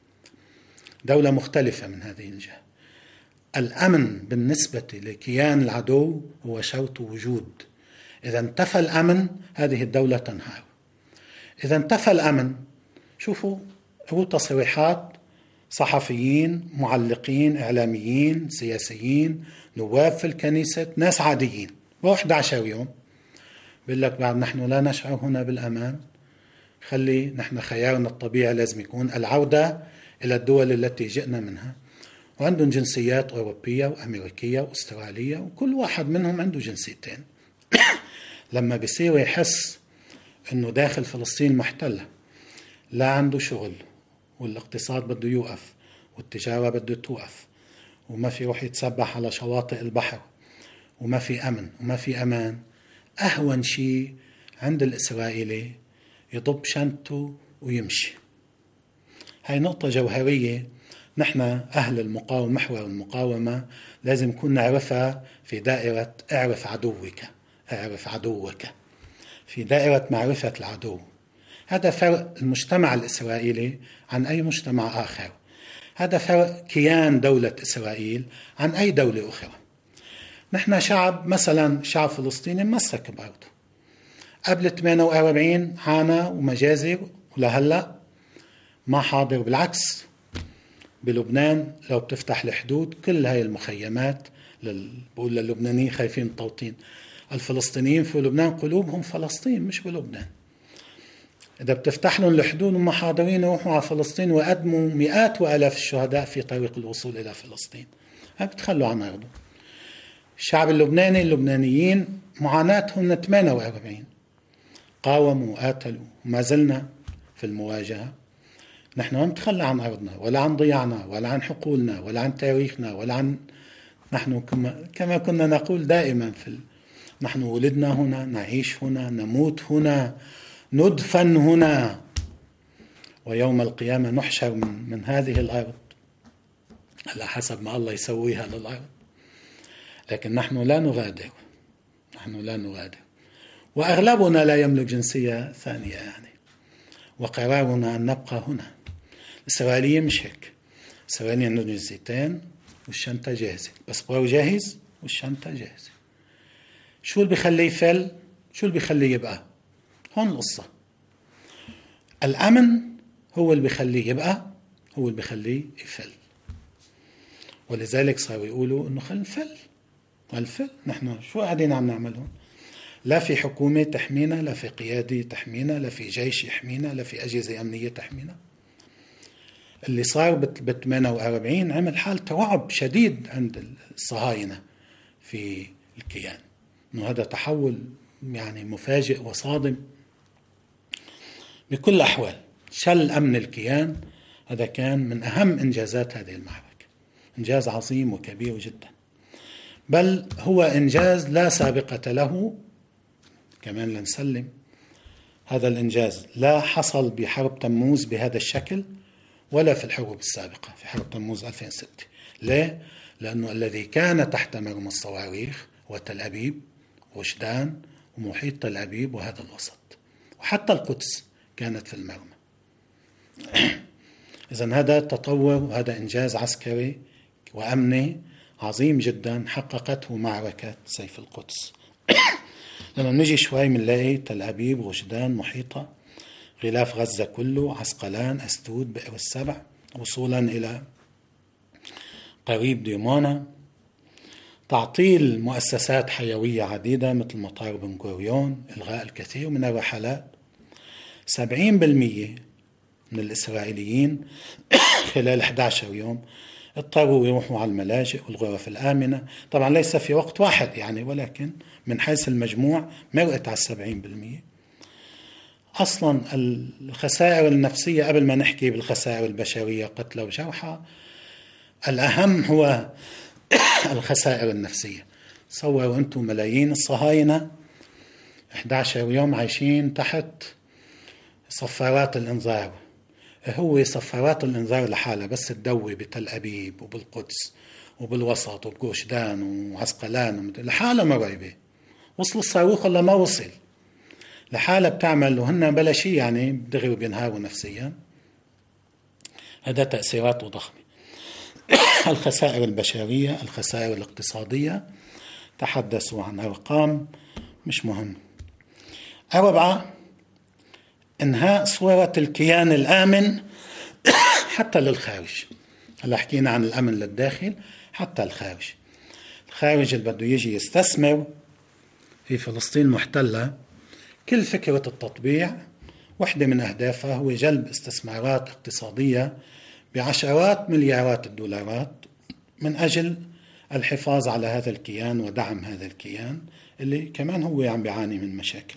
دولة مختلفة من هذه الجهة. الأمن بالنسبة لكيان العدو هو شرط وجود. إذا انتفى الأمن هذه الدولة تنهار. إذا انتفى الأمن، شوفوا هو تصريحات صحفيين، معلقين، إعلاميين، سياسيين، نواب في الكنيسة، ناس عاديين، بروح أحد عشر يوم بيقول لك بعد نحن لا نشعر هنا بالأمان، خلي نحن خيارنا الطبيعي لازم يكون العودة إلى الدول التي جئنا منها، وعندهم جنسيات أوروبية وأمريكية وأسترالية، وكل واحد منهم عنده جنسيتين. لما بيصير يحس إنه داخل فلسطين محتلة، لا عنده شغل، والاقتصاد بده يوقف، والتجارة بده توقف، وما في روح يتسبح على شواطئ البحر، وما في أمن وما في أمان، أهون شيء عند الإسرائيلي يضب شنطته ويمشي. هاي نقطة جوهرية نحن أهل المقاومة، محور المقاومة، لازم نكون نعرفها في دائرة اعرف عدوك، اعرف عدوك، في دائرة معرفة العدو. هذا فرق المجتمع الإسرائيلي عن أي مجتمع آخر، هذا فرق كيان دولة إسرائيل عن أي دولة أخرى. نحن شعب، مثلا شعب فلسطيني مسك بأرضه قبل ثمانية وأربعين، عانى ومجازر، ولهلأ ما حاضر. بالعكس بلبنان لو بتفتح الحدود كل هاي المخيمات، بقول للبنانيين خايفين التوطين، الفلسطينيين في لبنان قلوبهم فلسطين مش بلبنان. إذا بتفتح لهم الحدود وما حاضرين يروحوا على فلسطين وقدموا مئات وآلاف الشهداء في طريق الوصول إلى فلسطين، ما بتخلوا عن أرضه. الشعب اللبناني، اللبنانيين معاناتهم ثمانية وأربعين، قاوموا وقاتلوا، وما زلنا في المواجهة. نحن ما نتخلى عن أرضنا ولا عن ضياعنا ولا عن حقولنا ولا عن تاريخنا ولا عن، نحن كما, كما كنا نقول دائما في ال... نحن ولدنا هنا، نعيش هنا، نموت هنا، ندفن هنا، ويوم القيامة نحشر من, من هذه الأرض على حسب ما الله يسويها للأرض. لكن نحن لا نغادر، نحن لا نغادر، وأغلبنا لا يملك جنسية ثانية يعني، وقرارنا أن نبقى هنا. الإسرائيليين مش هيك، الإسرائيليين عندهم جنسيتين والشنطة جاهزة، بس بقوا جاهز والشنطة جاهزة. شو اللي بيخليه يفل؟ شو اللي بيخليه يبقى؟ هون القصة. الأمن هو اللي بيخليه يبقى، هو اللي بيخليه يفل. ولذلك صاروا يقولوا إنه خل نفل، الفل. نحن شو قاعدين عم نعمل هون؟ لا في حكومة تحمينا، لا في قيادة تحمينا، لا في جيش يحمينا، لا في أجهزة أمنية تحمينا. اللي صار ب ثمانية وأربعين عمل حالة رعب شديد عند الصهاينة في الكيان، إنه هذا تحول يعني مفاجئ وصادم بكل الأحوال. شل أمن الكيان هذا كان من أهم إنجازات هذه المعركة، إنجاز عظيم وكبير جدا، بل هو إنجاز لا سابقة له. كمان لنسلم هذا الإنجاز لا حصل بحرب تموز بهذا الشكل ولا في الحروب السابقة في حرب تموز ألفين وستة. ليه؟ لأنه الذي كان تحت مرمى الصواريخ هو تل أبيب وجدان ومحيط تل أبيب وهذا الوسط، وحتى القدس كانت في المرمى. إذن هذا تطور وهذا إنجاز عسكري وأمني عظيم جدا حققته معركة سيف القدس. لما نجي شوي منلاقي تل أبيب، غشدان محيطة، غلاف غزة كله، عسقلان، أستود، بئر السبع، وصولا إلى قريب ديمونة، تعطيل مؤسسات حيوية عديدة مثل مطار بن غوريون، إلغاء الكثير من الرحلات. سبعين بالمئة من الإسرائيليين خلال أحد عشر يوم اضطروا يروحوا على الملاجئ والغرف الآمنة، طبعا ليس في وقت واحد يعني، ولكن من حيث المجموع مرقت على السبعين بالمئة. أصلا الخسائر النفسية قبل ما نحكي بالخسائر البشرية قتلى وجرحى، الأهم هو الخسائر النفسية. تصوروا أنتم ملايين الصهاينة أحد عشر يوم عايشين تحت صفارات الإنذار. هو صفارات الإنذار لحالها بس تدوي بتل أبيب وبالقدس وبالوسط وبغوشدان وعسقلان لحالها مرعبة. وصل الصاروخ ولا ما وصل لحالها بتعمل، وهن بلا شيء يعني بدغروا بينهاروا نفسيا. هذا تأثيراته ضخمة. الخسائر البشرية، الخسائر الاقتصادية، تحدثوا عن أرقام مش مهم. أربعة، إنهاء صورة الكيان الآمن حتى للخارج. هلا حكينا عن الأمن للداخل، حتى الخارج. الخارج اللي بده يجي يستثمر في فلسطين المحتلة، كل فكرة التطبيع واحدة من أهدافها هو جلب استثمارات اقتصادية بعشرات مليارات الدولارات من أجل الحفاظ على هذا الكيان ودعم هذا الكيان اللي كمان هو عم بيعاني من مشاكل.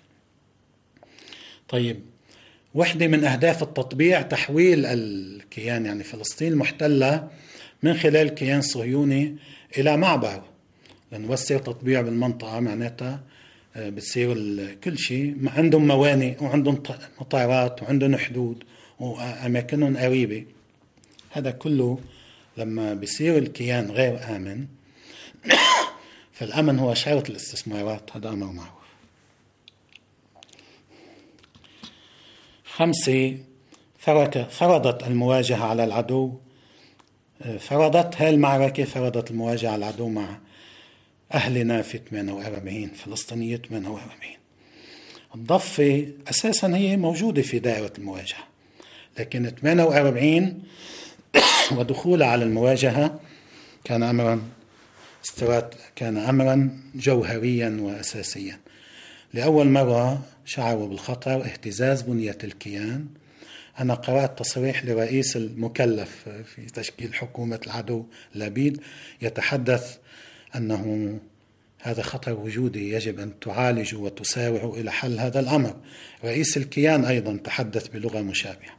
طيب، واحدة من أهداف التطبيع تحويل الكيان يعني فلسطين المحتلة من خلال كيان صهيوني إلى معبر، لنوسع تطبيع بالمنطقة معناتها بتصير كل شيء عندهم موانئ وعندهم مطارات وعندهم حدود وأماكنهم قريبة. هذا كله لما بيصير الكيان غير آمن فالأمن هو شرط الاستثمارات، هذا أمر معروف. خمسة، فرضت المواجهة على العدو، فرضت هاي المعركة فرضت المواجهة على العدو مع أهلنا في ثمانية وأربعين، فلسطينية ثمانية وأربعين. الضفة أساسا هي موجودة في دائرة المواجهة، لكن ثمانية وأربعين ودخولها على المواجهة كان أمرا استرات كان أمرا جوهريا وأساسيا. لأول مرة شعروا بالخطر، اهتزاز بنية الكيان. أنا قرأت تصريح لرئيس المكلف في تشكيل حكومة العدو لبيد يتحدث أنه هذا خطر وجودي يجب أن تعالجوا وتسارعوا إلى حل هذا الأمر. رئيس الكيان أيضا تحدث بلغة مشابهة.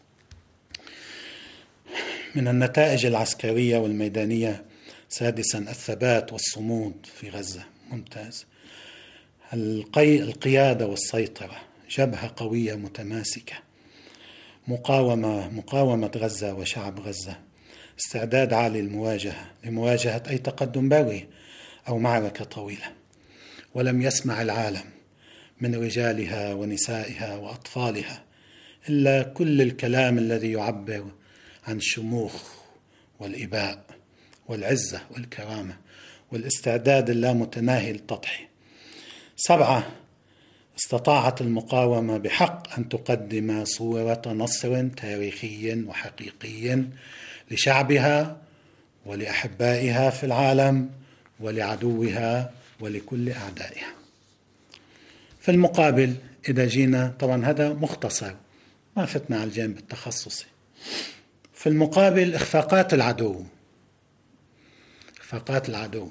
من النتائج العسكرية والميدانية، سادسا، الثبات والصمود في غزة ممتاز. القي القيادة والسيطرة، جبهة قوية متماسكة، مقاومة مقاومة غزة وشعب غزة، استعداد عالي المواجهة لمواجهة أي تقدم بري أو معركة طويلة. ولم يسمع العالم من رجالها ونسائها وأطفالها إلا كل الكلام الذي يعبر عن الشموخ والإباء والعزة والكرامة والاستعداد اللامتناهي للتضحية. سبعة، استطاعت المقاومة بحق أن تقدم صورة نصر تاريخي وحقيقي لشعبها ولأحبائها في العالم ولعدوها ولكل أعدائها. في المقابل إذا جينا، طبعا هذا مختصر ما فتنا على الجانب التخصصي، في المقابل إخفاقات العدو إخفاقات العدو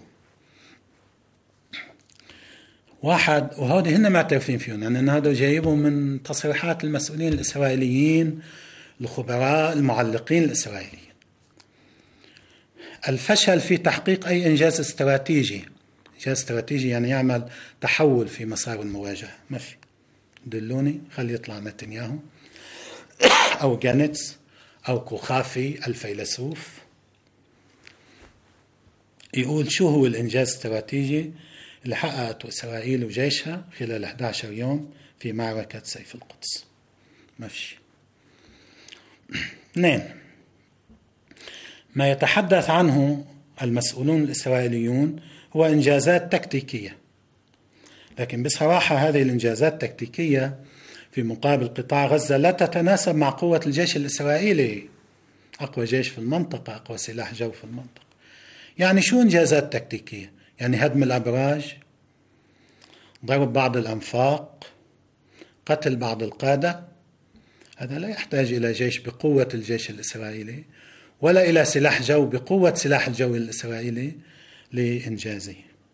واحد، وهذا هن معترفين فيهم، يعني هذا جايبهم من تصريحات المسؤولين الإسرائيليين، الخبراء المعلقين الإسرائيليين. الفشل في تحقيق أي إنجاز استراتيجي، إنجاز استراتيجي يعني يعمل تحول في مسار المواجهة، ما في. دلوني، خلي يطلع نتنياهو أو جانتس أو كوخافي الفيلسوف يقول شو هو الإنجاز الاستراتيجي اللي حققته إسرائيل وجيشها خلال أحد عشر يوم في معركة سيف القدس. ما في. اثنين، ما يتحدث عنه المسؤولون الإسرائيليون هو إنجازات تكتيكية، لكن بصراحة هذه الإنجازات التكتيكية في مقابل قطاع غزة لا تتناسب مع قوة الجيش الإسرائيلي، أقوى جيش في المنطقة، أقوى سلاح جو في المنطقة. يعني شو إنجازات تكتيكية؟ يعني هدم الأبراج، ضرب بعض الأنفاق، قتل بعض القادة. هذا لا يحتاج إلى جيش بقوة الجيش الإسرائيلي ولا إلى سلاح جو بقوة سلاح الجو الإسرائيلي لإنجازه.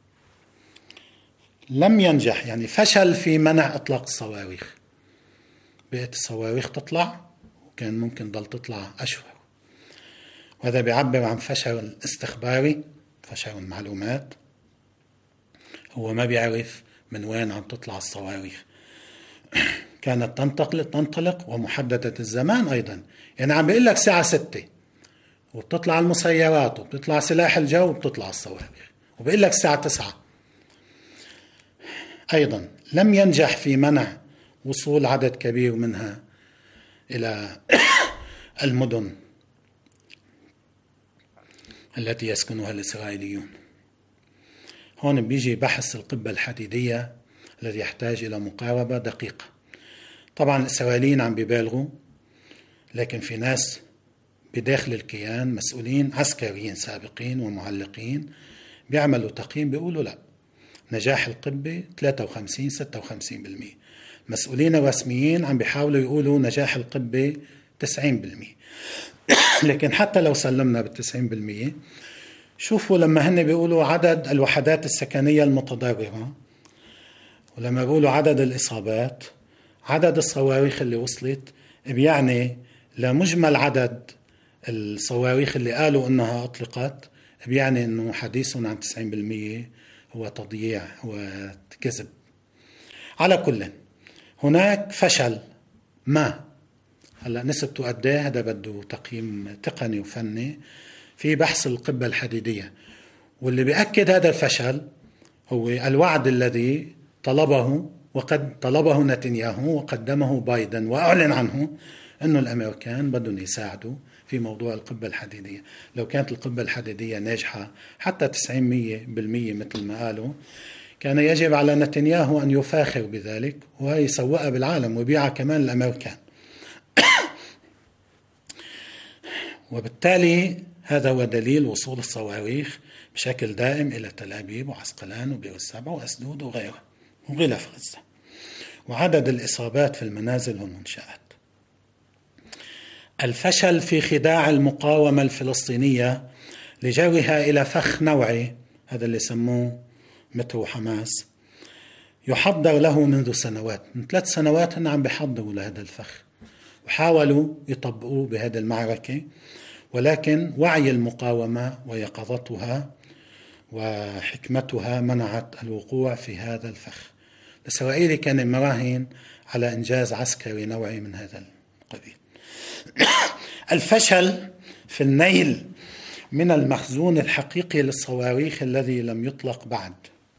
لم ينجح، يعني فشل في منع إطلاق الصواريخ. بقت الصواريخ تطلع وكان ممكن ضل تطلع أشهر، وهذا بيعبر عن فشل استخباري، فشل المعلومات. هو ما بيعرف من وين عم تطلع الصواريخ. كانت تنطلق تنطلق ومحددة الزمان أيضا، يعني عم بيقول لك ساعة ستة وبتطلع المسيرات وبتطلع سلاح الجو وبتطلع الصواريخ، وبيقول لك الساعة تسعة. أيضا لم ينجح في منع وصول عدد كبير منها إلى المدن التي يسكنها الإسرائيليون. هون بيجي بحث القبة الحديدية الذي يحتاج إلى مقاربة دقيقة. طبعا الإسرائيليين عم بيبالغوا، لكن في ناس بداخل الكيان مسؤولين عسكريين سابقين ومعلقين بيعملوا تقييم بيقولوا لا، نجاح القبة ثلاثة وخمسين ستة وخمسين بالمئة. مسؤولين رسميين عم بيحاولوا يقولوا نجاح القبة تسعين بالمئة. لكن حتى لو سلمنا بالتسعين بالمئة، شوفوا لما هن بيقولوا عدد الوحدات السكنية المتضررة، ولما بيقولوا عدد الإصابات، عدد الصواريخ اللي وصلت، بيعني لمجمل عدد الصواريخ اللي قالوا انها اطلقت، بيعني انه حديثهم عن تسعين بالمئة هو تضييع وكذب. على كل، هناك فشل ما، هلا نسبته قد ايه هذا بده تقييم تقني وفني في بحث القبة الحديدية. واللي بيأكد هذا الفشل هو الوعد الذي طلبه وقد طلبه نتنياهو وقدمه بايدن وأعلن عنه، أنه الأمريكان بدهم يساعدوا في موضوع القبة الحديدية. لو كانت القبة الحديدية ناجحة حتى تسعين بالمئة مثل ما قالوا، كان يجب على نتنياهو أن يفاخر بذلك ويسوقها بالعالم ويبيعها كمان الأمريكان. وبالتالي هذا هو دليل وصول الصواريخ بشكل دائم إلى تل أبيب وعسقلان وبئر السبع وأسدود وغيرها وغلاف غزة، وعدد الإصابات في المنازل والمنشآت. الفشل في خداع المقاومة الفلسطينية لجرها إلى فخ نوعي، هذا اللي سموه مترو حماس، يحضر له منذ سنوات. من ثلاث سنوات هن عم بيحضروا لهذا الفخ وحاولوا يطبقوه بهذه المعركة، ولكن وعي المقاومة ويقظتها وحكمتها منعت الوقوع في هذا الفخ. الإسرائيلي كان مراهن على إنجاز عسكري نوعي من هذا القبيل. الفشل في النيل من المخزون الحقيقي للصواريخ الذي لم يطلق بعد.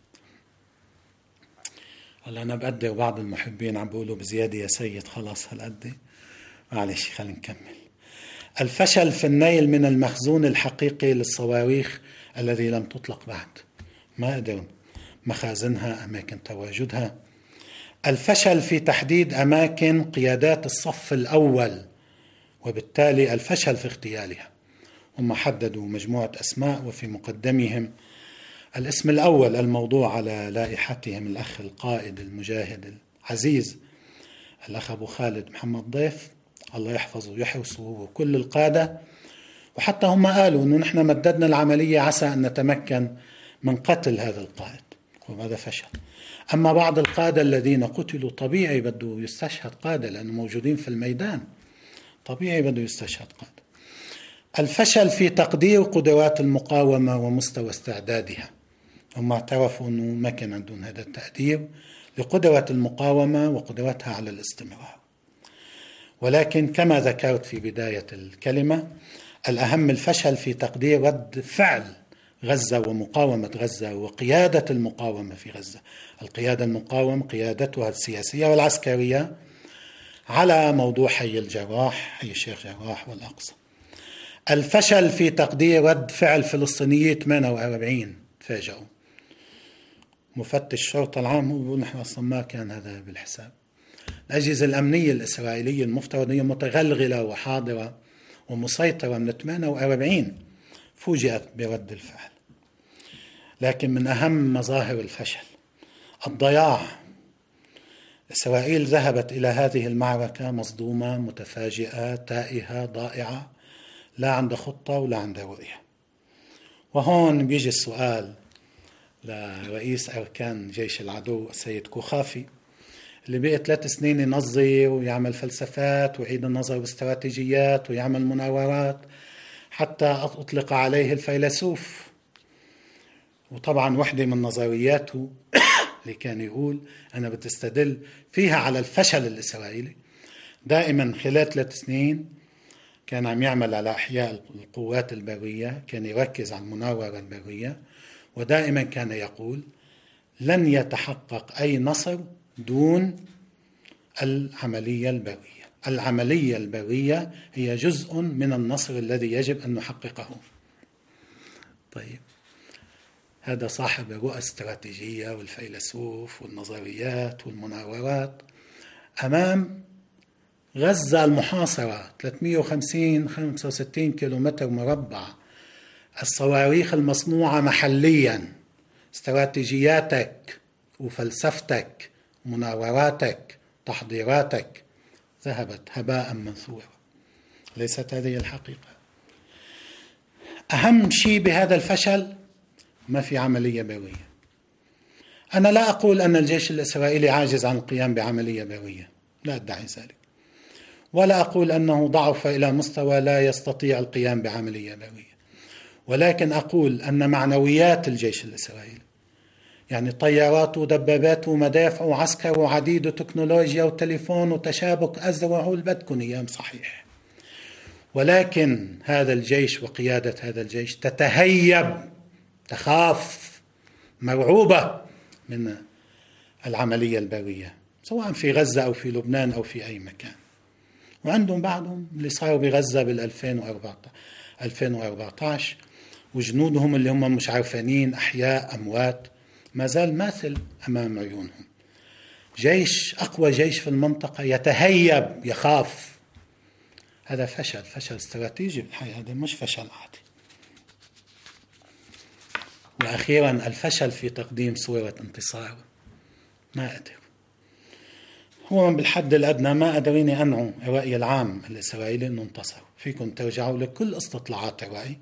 هلا أنا بقدر بعض المحبين عم بيقولوا بزيادة يا سيد، خلاص هالقد معلش خلينا نكمل. الفشل في النيل من المخزون الحقيقي للصواريخ الذي لم تطلق بعد، ما قدروا مخازنها، أماكن تواجدها. الفشل في تحديد أماكن قيادات الصف الأول، وبالتالي الفشل في اغتيالها. هم حددوا مجموعة أسماء وفي مقدمهم الاسم الأول الموضوع على لائحتهم الأخ القائد المجاهد العزيز الأخ أبو خالد محمد ضيف، الله يحفظه ويحرسه وكل القادة. وحتى هم قالوا أنه نحن مددنا العملية عسى أن نتمكن من قتل هذا القائد، وهذا فشل. أما بعض القادة الذين قتلوا طبيعي بده يستشهد قادة لأنه موجودين في الميدان، طبيعي بده يستشهد قادة. الفشل في تقدير قدرات المقاومة ومستوى استعدادها، هم اعترفوا أنه ما كان عندهم هذا التقدير لقدرة المقاومة وقدرتها على الاستمرار. ولكن كما ذكرت في بداية الكلمة، الأهم الفشل في تقدير رد فعل غزة ومقاومة غزة وقيادة المقاومة في غزة، القيادة المقاومة قيادتها السياسية والعسكرية على موضوع حي الجراح، حي الشيخ جراح والأقصى. الفشل في تقدير رد فعل فلسطينية ثمانية وأربعين، تفاجئوا مفتش الشرطة العام هو بيقول نحن أصلا ما كان هذا بالحساب. الأجهزة الأمنية الإسرائيلية المفترض هي متغلغلة وحاضرة ومسيطرة من ثمانية وأربعين، فوجئت برد الفعل. لكن من أهم مظاهر الفشل الضياع. إسرائيل ذهبت إلى هذه المعركة مصدومة متفاجئة تائهة ضائعة، لا عند خطة ولا عند رؤية. وهون بيجي السؤال لرئيس أركان جيش العدو السيد كوخافي، اللي بقى ثلاث سنين ينظر ويعمل فلسفات ويعيد النظر باستراتيجيات ويعمل مناورات حتى أطلق عليه الفيلسوف. وطبعا وحدة من نظرياته اللي كان يقول أنا بتستدل فيها على الفشل الإسرائيلي. دائما خلال ثلاث سنين كان عم يعمل على إحياء القوات البرية، كان يركز على المناورة البرية، ودائما كان يقول لن يتحقق أي نصر دون العملية البرية. العملية البرية هي جزء من النصر الذي يجب أن نحققه. طيب، هذا صاحب الرؤى الاستراتيجية والفيلسوف والنظريات والمناورات أمام غزة المحاصرة ثلاثمئة وخمسين خمسة وستين كيلومتر مربع، الصواريخ المصنوعة محليا، استراتيجياتك وفلسفتك ومناوراتك تحضيراتك ذهبت هباء منثورا. ليست هذه الحقيقة. أهم شيء بهذا الفشل ما في عملية برية. أنا لا أقول أن الجيش الإسرائيلي عاجز عن القيام بعملية برية، لا أدعي ذلك، ولا أقول أنه ضعف إلى مستوى لا يستطيع القيام بعملية برية، ولكن أقول أن معنويات الجيش الإسرائيلي، يعني طيارات ودبابات ومدافع وعسكر وعديد وتكنولوجيا وتليفون وتشابك أزرع والبدكن أيام صحيح، ولكن هذا الجيش وقيادة هذا الجيش تتهيب، تخاف، مرعوبة من العملية البرية، سواء في غزة أو في لبنان أو في أي مكان. وعندهم بعضهم اللي صاروا بغزة بالألفين وأربعة عشر وجنودهم اللي هم مش عارفانين أحياء أموات، ما زال ماثل أمام عيونهم. جيش أقوى جيش في المنطقة يتهيب، يخاف. هذا فشل، فشل استراتيجي بالحقيقة، هذا مش فشل عادي. وأخيرا الفشل في تقديم صورة انتصار. ما قدر، هو من بالحد الأدنى ما قدرين يقنعوا الرأي العام الإسرائيلي أنه انتصر. فيكم ترجعوا لكل استطلاعات الرأي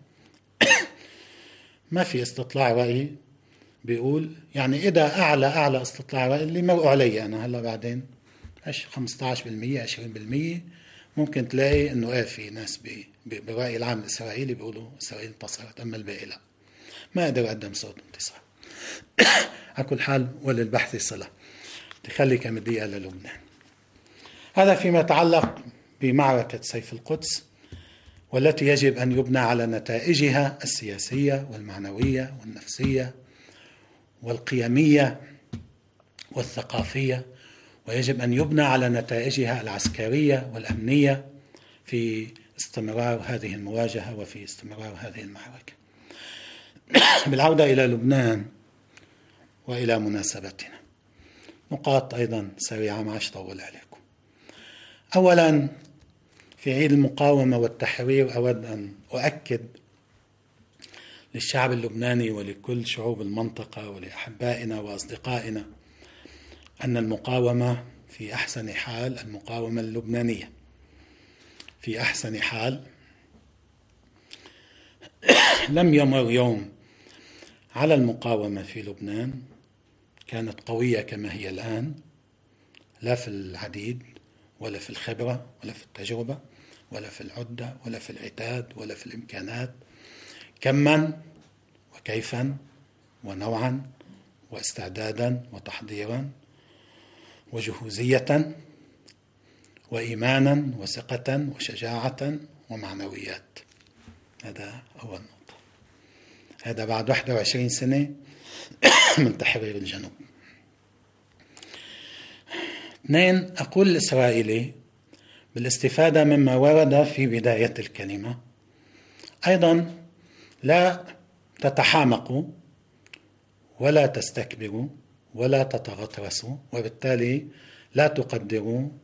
ما في استطلاع رأي بيقول، يعني إذا أعلى أعلى استطلاع رأي اللي مرقوا علي أنا هلا بعدين خمسة عشر بالمئة عشرين بالمئة ممكن تلاقي أنه إيه في ناس بالرأي العام الإسرائيلي بيقولوا إسرائيل انتصرت، أما الباقي لا، ما قدر يقدم صوت انتصار. على كل حال وللبحث صلة. تخلي كم دقيقة للبنان. هذا فيما يتعلق بمعركة سيف القدس، والتي يجب أن يبنى على نتائجها السياسية والمعنوية والنفسية والقيمية والثقافية، ويجب أن يبنى على نتائجها العسكرية والأمنية في استمرار هذه المواجهة وفي استمرار هذه المعركة. بالعودة إلى لبنان وإلى مناسبتنا، نقاط أيضا سريعة ما أطول عليكم. أولا، في عيد المقاومة والتحرير أود أن أؤكد للشعب اللبناني ولكل شعوب المنطقة ولأحبائنا وأصدقائنا أن المقاومة في أحسن حال، المقاومة اللبنانية في أحسن حال. لم يمر يوم على المقاومة في لبنان كانت قوية كما هي الآن، لا في العديد ولا في الخبرة ولا في التجربة ولا في العدة ولا في العتاد ولا في الإمكانات، كما وكيفا ونوعا واستعدادا وتحضيرا وجهوزية وإيمانا وثقة وشجاعة ومعنويات. هذا أول نقطة. هذا بعد واحد وعشرين سنة من تحرير الجنوب. اثنين، أقول الإسرائيلي بالاستفادة مما ورد في بداية الكلمة أيضا لا تتحامقوا ولا تستكبروا ولا تتغطرسوا، وبالتالي لا تقدروا